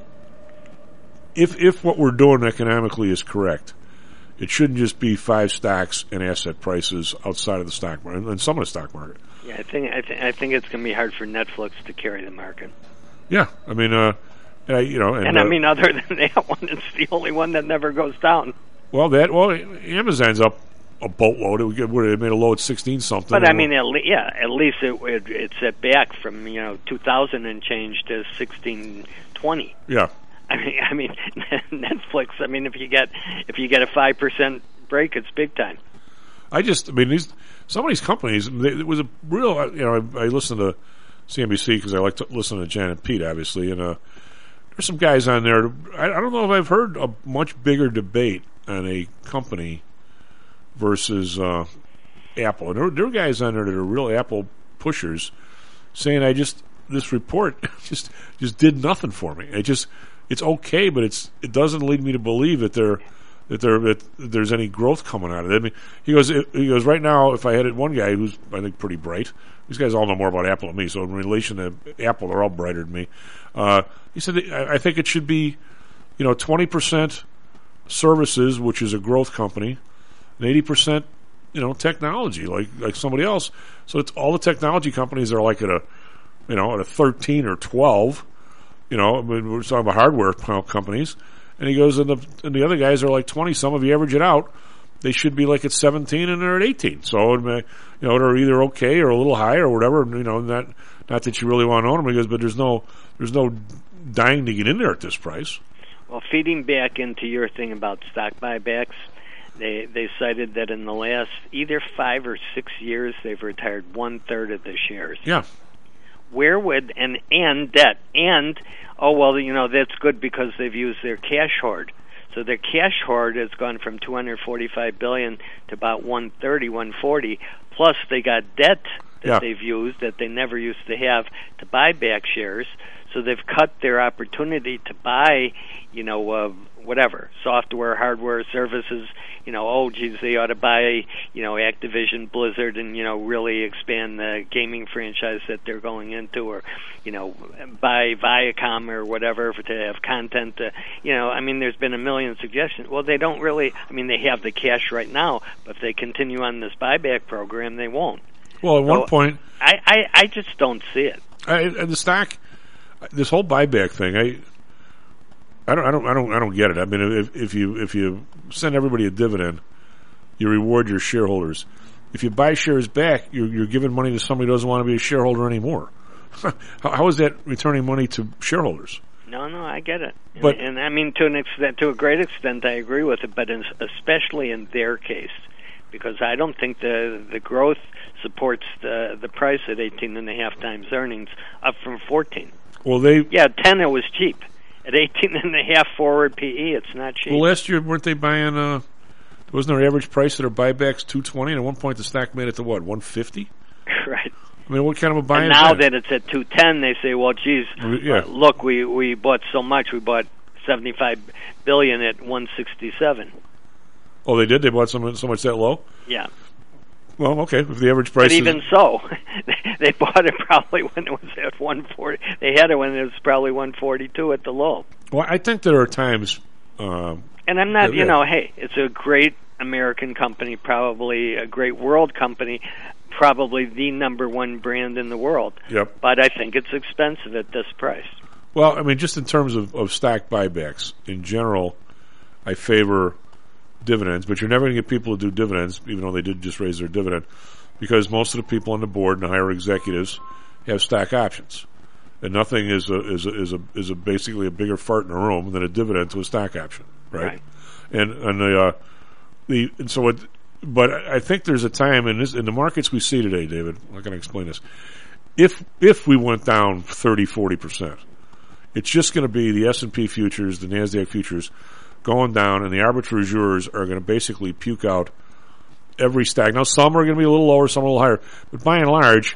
if if what we're doing economically is correct, it shouldn't just be five stocks and asset prices outside of the stock market and some of the stock market. Yeah, I think I, th- I think it's going to be hard for Netflix to carry the market. Yeah, I mean. uh And I, you know, and, and I uh, mean, other than that one, it's the only one that never goes down. Well, that well, Amazon's up a boatload. It, it made a low at sixteen something. But I mean, at le- yeah, at least it, it it's set back from you know two thousand and change to sixteen twenty. Yeah. I mean, I mean, Netflix. I mean, if you get if you get a five percent break, it's big time. I just, I mean, these some of these companies. They, it was a real. You know, I, I listened to C N B C because I like to listen to Jan and Pete, obviously, and uh. There's some guys on there. I, I don't know if I've heard a much bigger debate on a company versus uh, Apple. And there, there are guys on there that are real Apple pushers, saying, "I just this report just just did nothing for me. It just it's okay, but it's it doesn't lead me to believe that there that there that there's any growth coming out of it." I mean, he goes he goes right now. If I had one guy who's I think pretty bright, these guys all know more about Apple than me. So in relation to Apple, they're all brighter than me. Uh, he said, I think it should be, you know, twenty percent services, which is a growth company, and eighty percent, you know, technology, like like somebody else. So it's all the technology companies are like at a, you know, at a thirteen or twelve. You know, I mean, we're talking about hardware companies. And he goes, and the, and the other guys are like twenty. Some of you average it out, they should be like at seventeen and they're at eighteen. So, you know, they're either okay or a little high or whatever. You know, not not that you really want to own them. He goes, but there's no there's no dying to get in there at this price. Well, feeding back into your thing about stock buybacks, they they cited that in the last either five or six years they've retired one third of the shares. Yeah. Where would and and debt and oh well, you know that's good because they've used their cash hoard. So their cash hoard has gone from two hundred forty-five billion dollars to about one thirty, one forty. Plus, they got debt that Yeah. they've used that they never used to have to buy back shares. So they've cut their opportunity to buy, you know, uh, whatever, software, hardware, services. You know, oh, geez, they ought to buy, you know, Activision, Blizzard, and, you know, really expand the gaming franchise that they're going into, or, you know, buy Viacom or whatever for, to have content. To, you know, I mean, there's been a million suggestions. Well, they don't really, I mean, they have the cash right now, but if they continue on this buyback program, they won't. Well, at So one point, I, I, I just don't see it. I, the stock, this whole buyback thing, I, I don't, I don't, I don't, I don't get it. I mean, if, if you if you send everybody a dividend, you reward your shareholders. If you buy shares back, you're, you're giving money to somebody who doesn't want to be a shareholder anymore. how, how is that returning money to shareholders? No, no, I get it. But- and, and I mean, to an extent, to a great extent, I agree with it. But in, especially in their case, because I don't think the the growth supports the the price at eighteen and a half times earnings, up from fourteen. Well, they Yeah, ten it was cheap. At eighteen and a half forward P E, it's not cheap. well last year weren't they buying? Uh, wasn't their average price of their buybacks two twenty? And at one point, the stock made it to what, one fifty? Right. I mean, what kind of a buy? And is now that? that it's at two ten, they say, well, geez, Yeah. uh, look, we we bought so much. We bought seventy-five billion at one sixty-seven. Oh, they did. They bought so much, so much that low. Yeah. Well, okay. If the average price, But even is, so, they bought it probably when it was at one forty. They had it when it was probably one forty-two at the low. well, I think there are times. Um, And I'm not, Yeah, you yeah. know, hey, it's a great American company, probably a great world company, probably the number one brand in the world. Yep. But I think it's expensive at this price. Well, I mean, just in terms of, of stock buybacks in general, I favor dividends, but you're never going to get people to do dividends, even though they did just raise their dividend, because most of the people on the board and the higher executives have stock options, and nothing is a is a is a, is a basically a bigger fart in a room than a dividend to a stock option, right? Right. And and the uh, the and so it, but I think there's a time in this in the markets we see today, David. How can I explain this? If if we went down thirty, forty percent, it's just going to be the S and P futures, the NASDAQ futures going down, and the arbitrageurs are going to basically puke out every stock. Now, some are going to be a little lower, some a little higher, but by and large,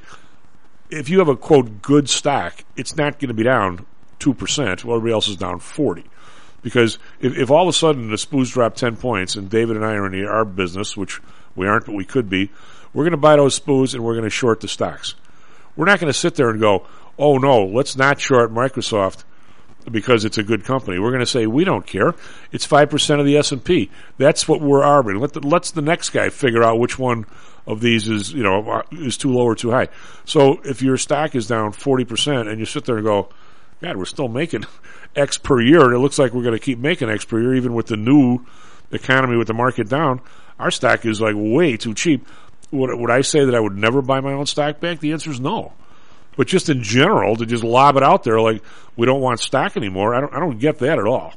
if you have a, quote, good stock, it's not going to be down two percent while everybody else is down forty. Because if, if all of a sudden the S P Ys drop ten points, and David and I are in the arb business, which we aren't, but we could be, we're going to buy those S P Ys and we're going to short the stocks. We're not going to sit there and go, oh no, let's not short Microsoft because it's a good company. We're going to say, we don't care. It's five percent of the S and P. That's what we're arbitering. Let the, let's the next guy figure out which one of these is, you know, is too low or too high. So if your stock is down forty percent and you sit there and go, God, we're still making X per year, and it looks like we're going to keep making X per year even with the new economy with the market down, our stock is like way too cheap. Would, would I say that I would never buy my own stock back? The answer is no. But just in general, to just lob it out there like we don't want stock anymore, I don't I don't get that at all.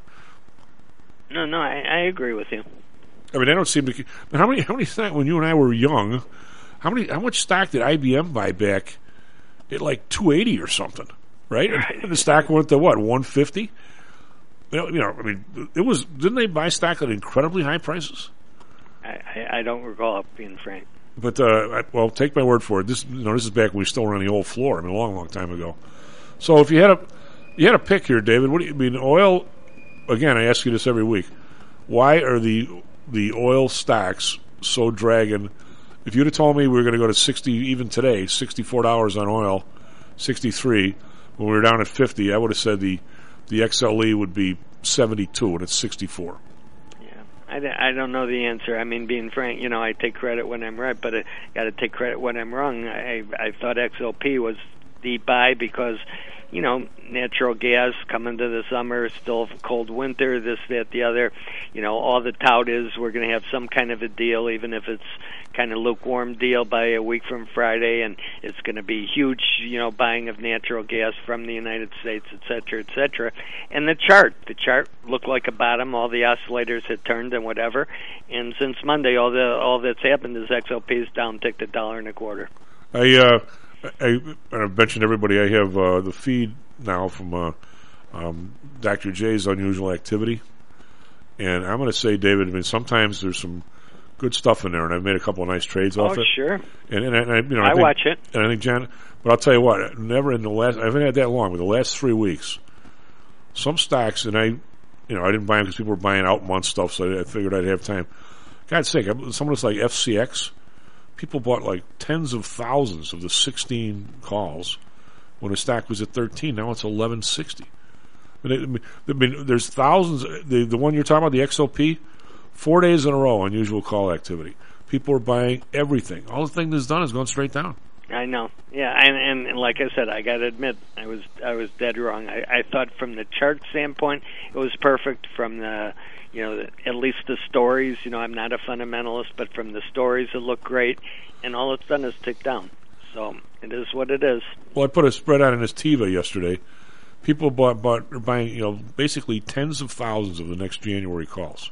No, no, I, I agree with you. I mean, I don't seem to. How many? How many stock when you and I were young? How many? How much stock did I B M buy back at like two eighty or something? Right? Right. And the stock went to what, one fifty? You know, you know, I mean, it was. Didn't they buy stock at incredibly high prices? I, I, I don't recall it being frank. But uh, I, well, take my word for it. This, you know, this is back when we still were on the old floor. I mean, a long, long time ago. So, if you had a, you had a pick here, David. What do you I mean? Oil. Again, I ask you this every week. Why are the the oil stocks so dragging? If you'd have told me we were going to go to sixty, even today, sixty-four dollars on oil, sixty-three, when we were down at fifty, I would have said the the X L E would be seventy-two, and it's sixty-four. I, I don't know the answer. I mean, being frank, you know, I take credit when I'm right, but I got to take credit when I'm wrong. I I thought X L P was the buy because, you know, natural gas coming to the summer, still cold winter, this, that, the other. You know, all the tout is we're going to have some kind of a deal, even if it's kind of lukewarm deal by a week from Friday, and it's going to be huge, you know, buying of natural gas from the United States, et cetera, et cetera. And the chart, the chart looked like a bottom. All the oscillators had turned and whatever. And since Monday, all the all that's happened is X L P is down, ticked a dollar and a quarter. I, uh, I, I've mentioned everybody. I have uh, the feed now from uh, um, Doctor J's Unusual Activity, And I'm going to say, David, I mean, sometimes there's some good stuff in there, and I've made a couple of nice trades Oh, off it. sure. And, and, and I, you know, I, I think, watch it. And I think, John, but I'll tell you what, never in the last, I haven't had that long, but the last three weeks, some stocks, and I, you know, I didn't buy them because people were buying out month stuff, so I figured I'd have time. God's sake, someone that's like F C X, people bought like tens of thousands of the sixteen calls when the stock was at thirteen. Now it's eleven sixty. I mean, I mean, there's thousands. The the one you're talking about, the X O P, four days in a row, unusual call activity. People are buying everything. All the thing that's done is going straight down. I know. Yeah, and, and, and like I said, I got to admit, I was I was dead wrong. I, I thought from the chart standpoint, it was perfect. From the, you know, the, at least the stories. You know, I'm not a fundamentalist, but from the stories, it looked great. And all it's done is tick down. So it is what it is. Well, I put a spread out in this Teva yesterday. People bought, bought are buying, you know, basically tens of thousands of the next January calls.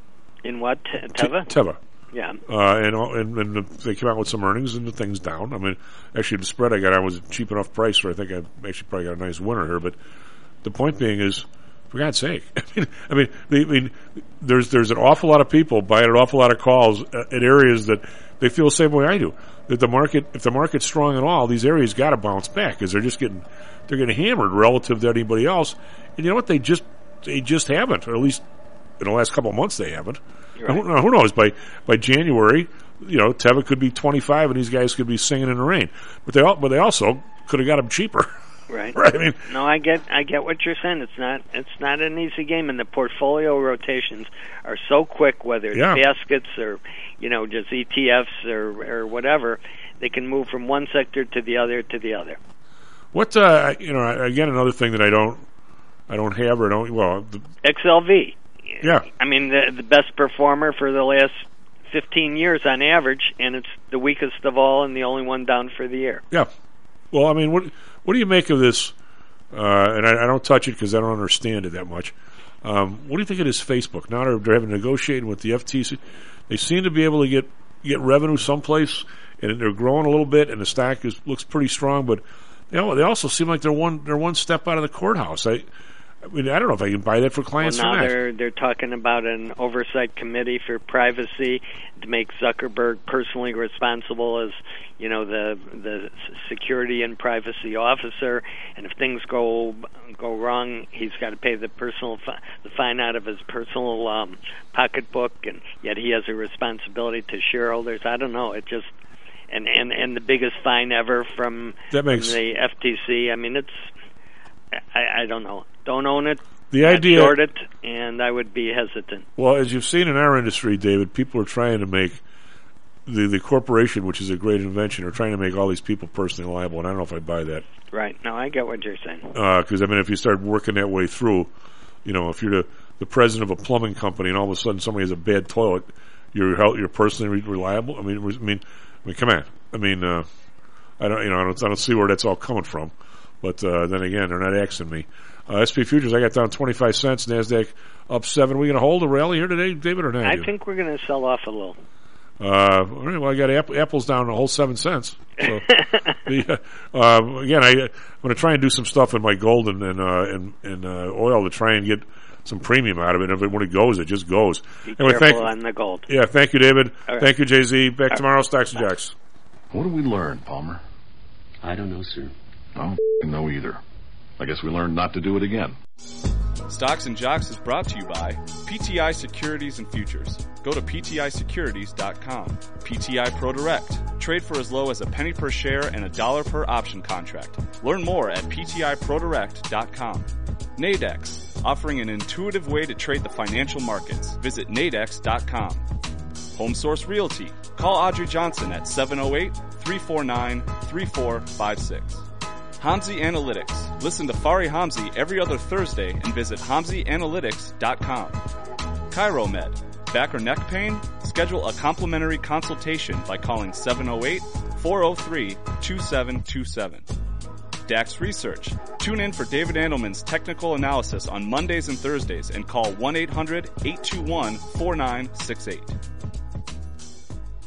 In what? Teva? T- Teva. Yeah. Uh, and, and and they came out with some earnings and the thing's down. I mean, actually, the spread I got on was a cheap enough price where I think I actually probably got a nice winner here. But the point being is, for God's sake, I mean, I mean, they, I mean, there's there's an awful lot of people buying an awful lot of calls at areas that they feel the same way I do. That the market, if the market's strong at all, these areas got to bounce back because they're just getting they're getting hammered relative to anybody else. And you know what? They just they just haven't, or at least in the last couple of months they haven't. Right. Now, who, who knows? By by January, you know, Teva could be twenty-five, and these guys could be singing in the rain. But they all, but they also could have got them cheaper. Right. Right. I mean, no, I get I get what you're saying. It's not it's not an easy game, and the portfolio rotations are so quick. Whether it's Yeah. baskets or you know just E T Fs or or whatever, they can move from one sector to the other to the other. what uh, you know? Again, another thing that I don't I don't have or don't well. The, X L V. Yeah. I mean, the the best performer for the last fifteen years on average, and it's the weakest of all and the only one down for the year. Yeah. Well, I mean, what what do you make of this? Uh, and I, I don't touch it because I don't understand it that much. Um, what do you think of this Facebook? Now they're, they're having negotiating with the F T C. They seem to be able to get, get revenue someplace, and they're growing a little bit, and the stock is, looks pretty strong. But you know, they also seem like they're one they're one step out of the courthouse. I. I mean, I don't know if I can buy that for clients well, now or not. they're they're talking about an oversight committee for privacy to make Zuckerberg personally responsible as you know the the security and privacy officer, and if things go go wrong, he's got to pay the personal fi- the fine out of his personal um, pocketbook, and yet he has a responsibility to shareholders. I don't know. It just and and and the biggest fine ever from, that makes, from the F T C. I mean, it's I, I don't know. Don't own it. The idea, short it, and I would be hesitant. Well, as you've seen in our industry, David, people are trying to make the the corporation, which is a great invention, are trying to make all these people personally liable, and I don't know if I buy that. Right. No, I get what you're saying. Because, uh, I mean, if you start working that way through, you know, if you're the, the president of a plumbing company and all of a sudden somebody has a bad toilet, you're you're personally reliable? I mean, I mean, I mean, come on. I mean, uh, I don't, you know, I don't, I don't see where that's all coming from. But uh, then again, they're not asking me. Uh, S and P futures, I got down twenty-five cents. NASDAQ up seven. Are we going to hold a rally here today, David, or not? I think we're going to sell off a little. Uh, all right, well, I got Apple, Apple's down a whole seven cents. So, the, uh, again, I, I'm going to try and do some stuff in my gold and and, uh, and, and uh, oil to try and get some premium out of it. And if it, when it goes, it just goes. Be anyway, careful thank, on the gold. Yeah, thank you, David. Right. Thank you, Jay Z. Back tomorrow, Stocks and Jocks. What did we learn, Palmer? I don't know, sir. I don't know either. I guess we learned not to do it again. Stocks and Jocks is brought to you by P T I Securities and Futures. Go to P T I securities dot com. P T I ProDirect. Trade for as low as a penny per share and a dollar per option contract. Learn more at P T I Pro Direct dot com. Nadex, offering an intuitive way to trade the financial markets. Visit Nadex dot com. Home Source Realty. Call Audrey Johnson at seven oh eight, three four nine, three four five six. Hamzy Analytics. Listen to Fari Hamzy every other Thursday and visit Hamzy Analytics dot com. ChiroMed. Back or neck pain? Schedule a complimentary consultation by calling seven oh eight, four oh three, two seven two seven. DAX Research. Tune in for David Andelman's technical analysis on Mondays and Thursdays and call one eight hundred, eight two one, four nine six eight.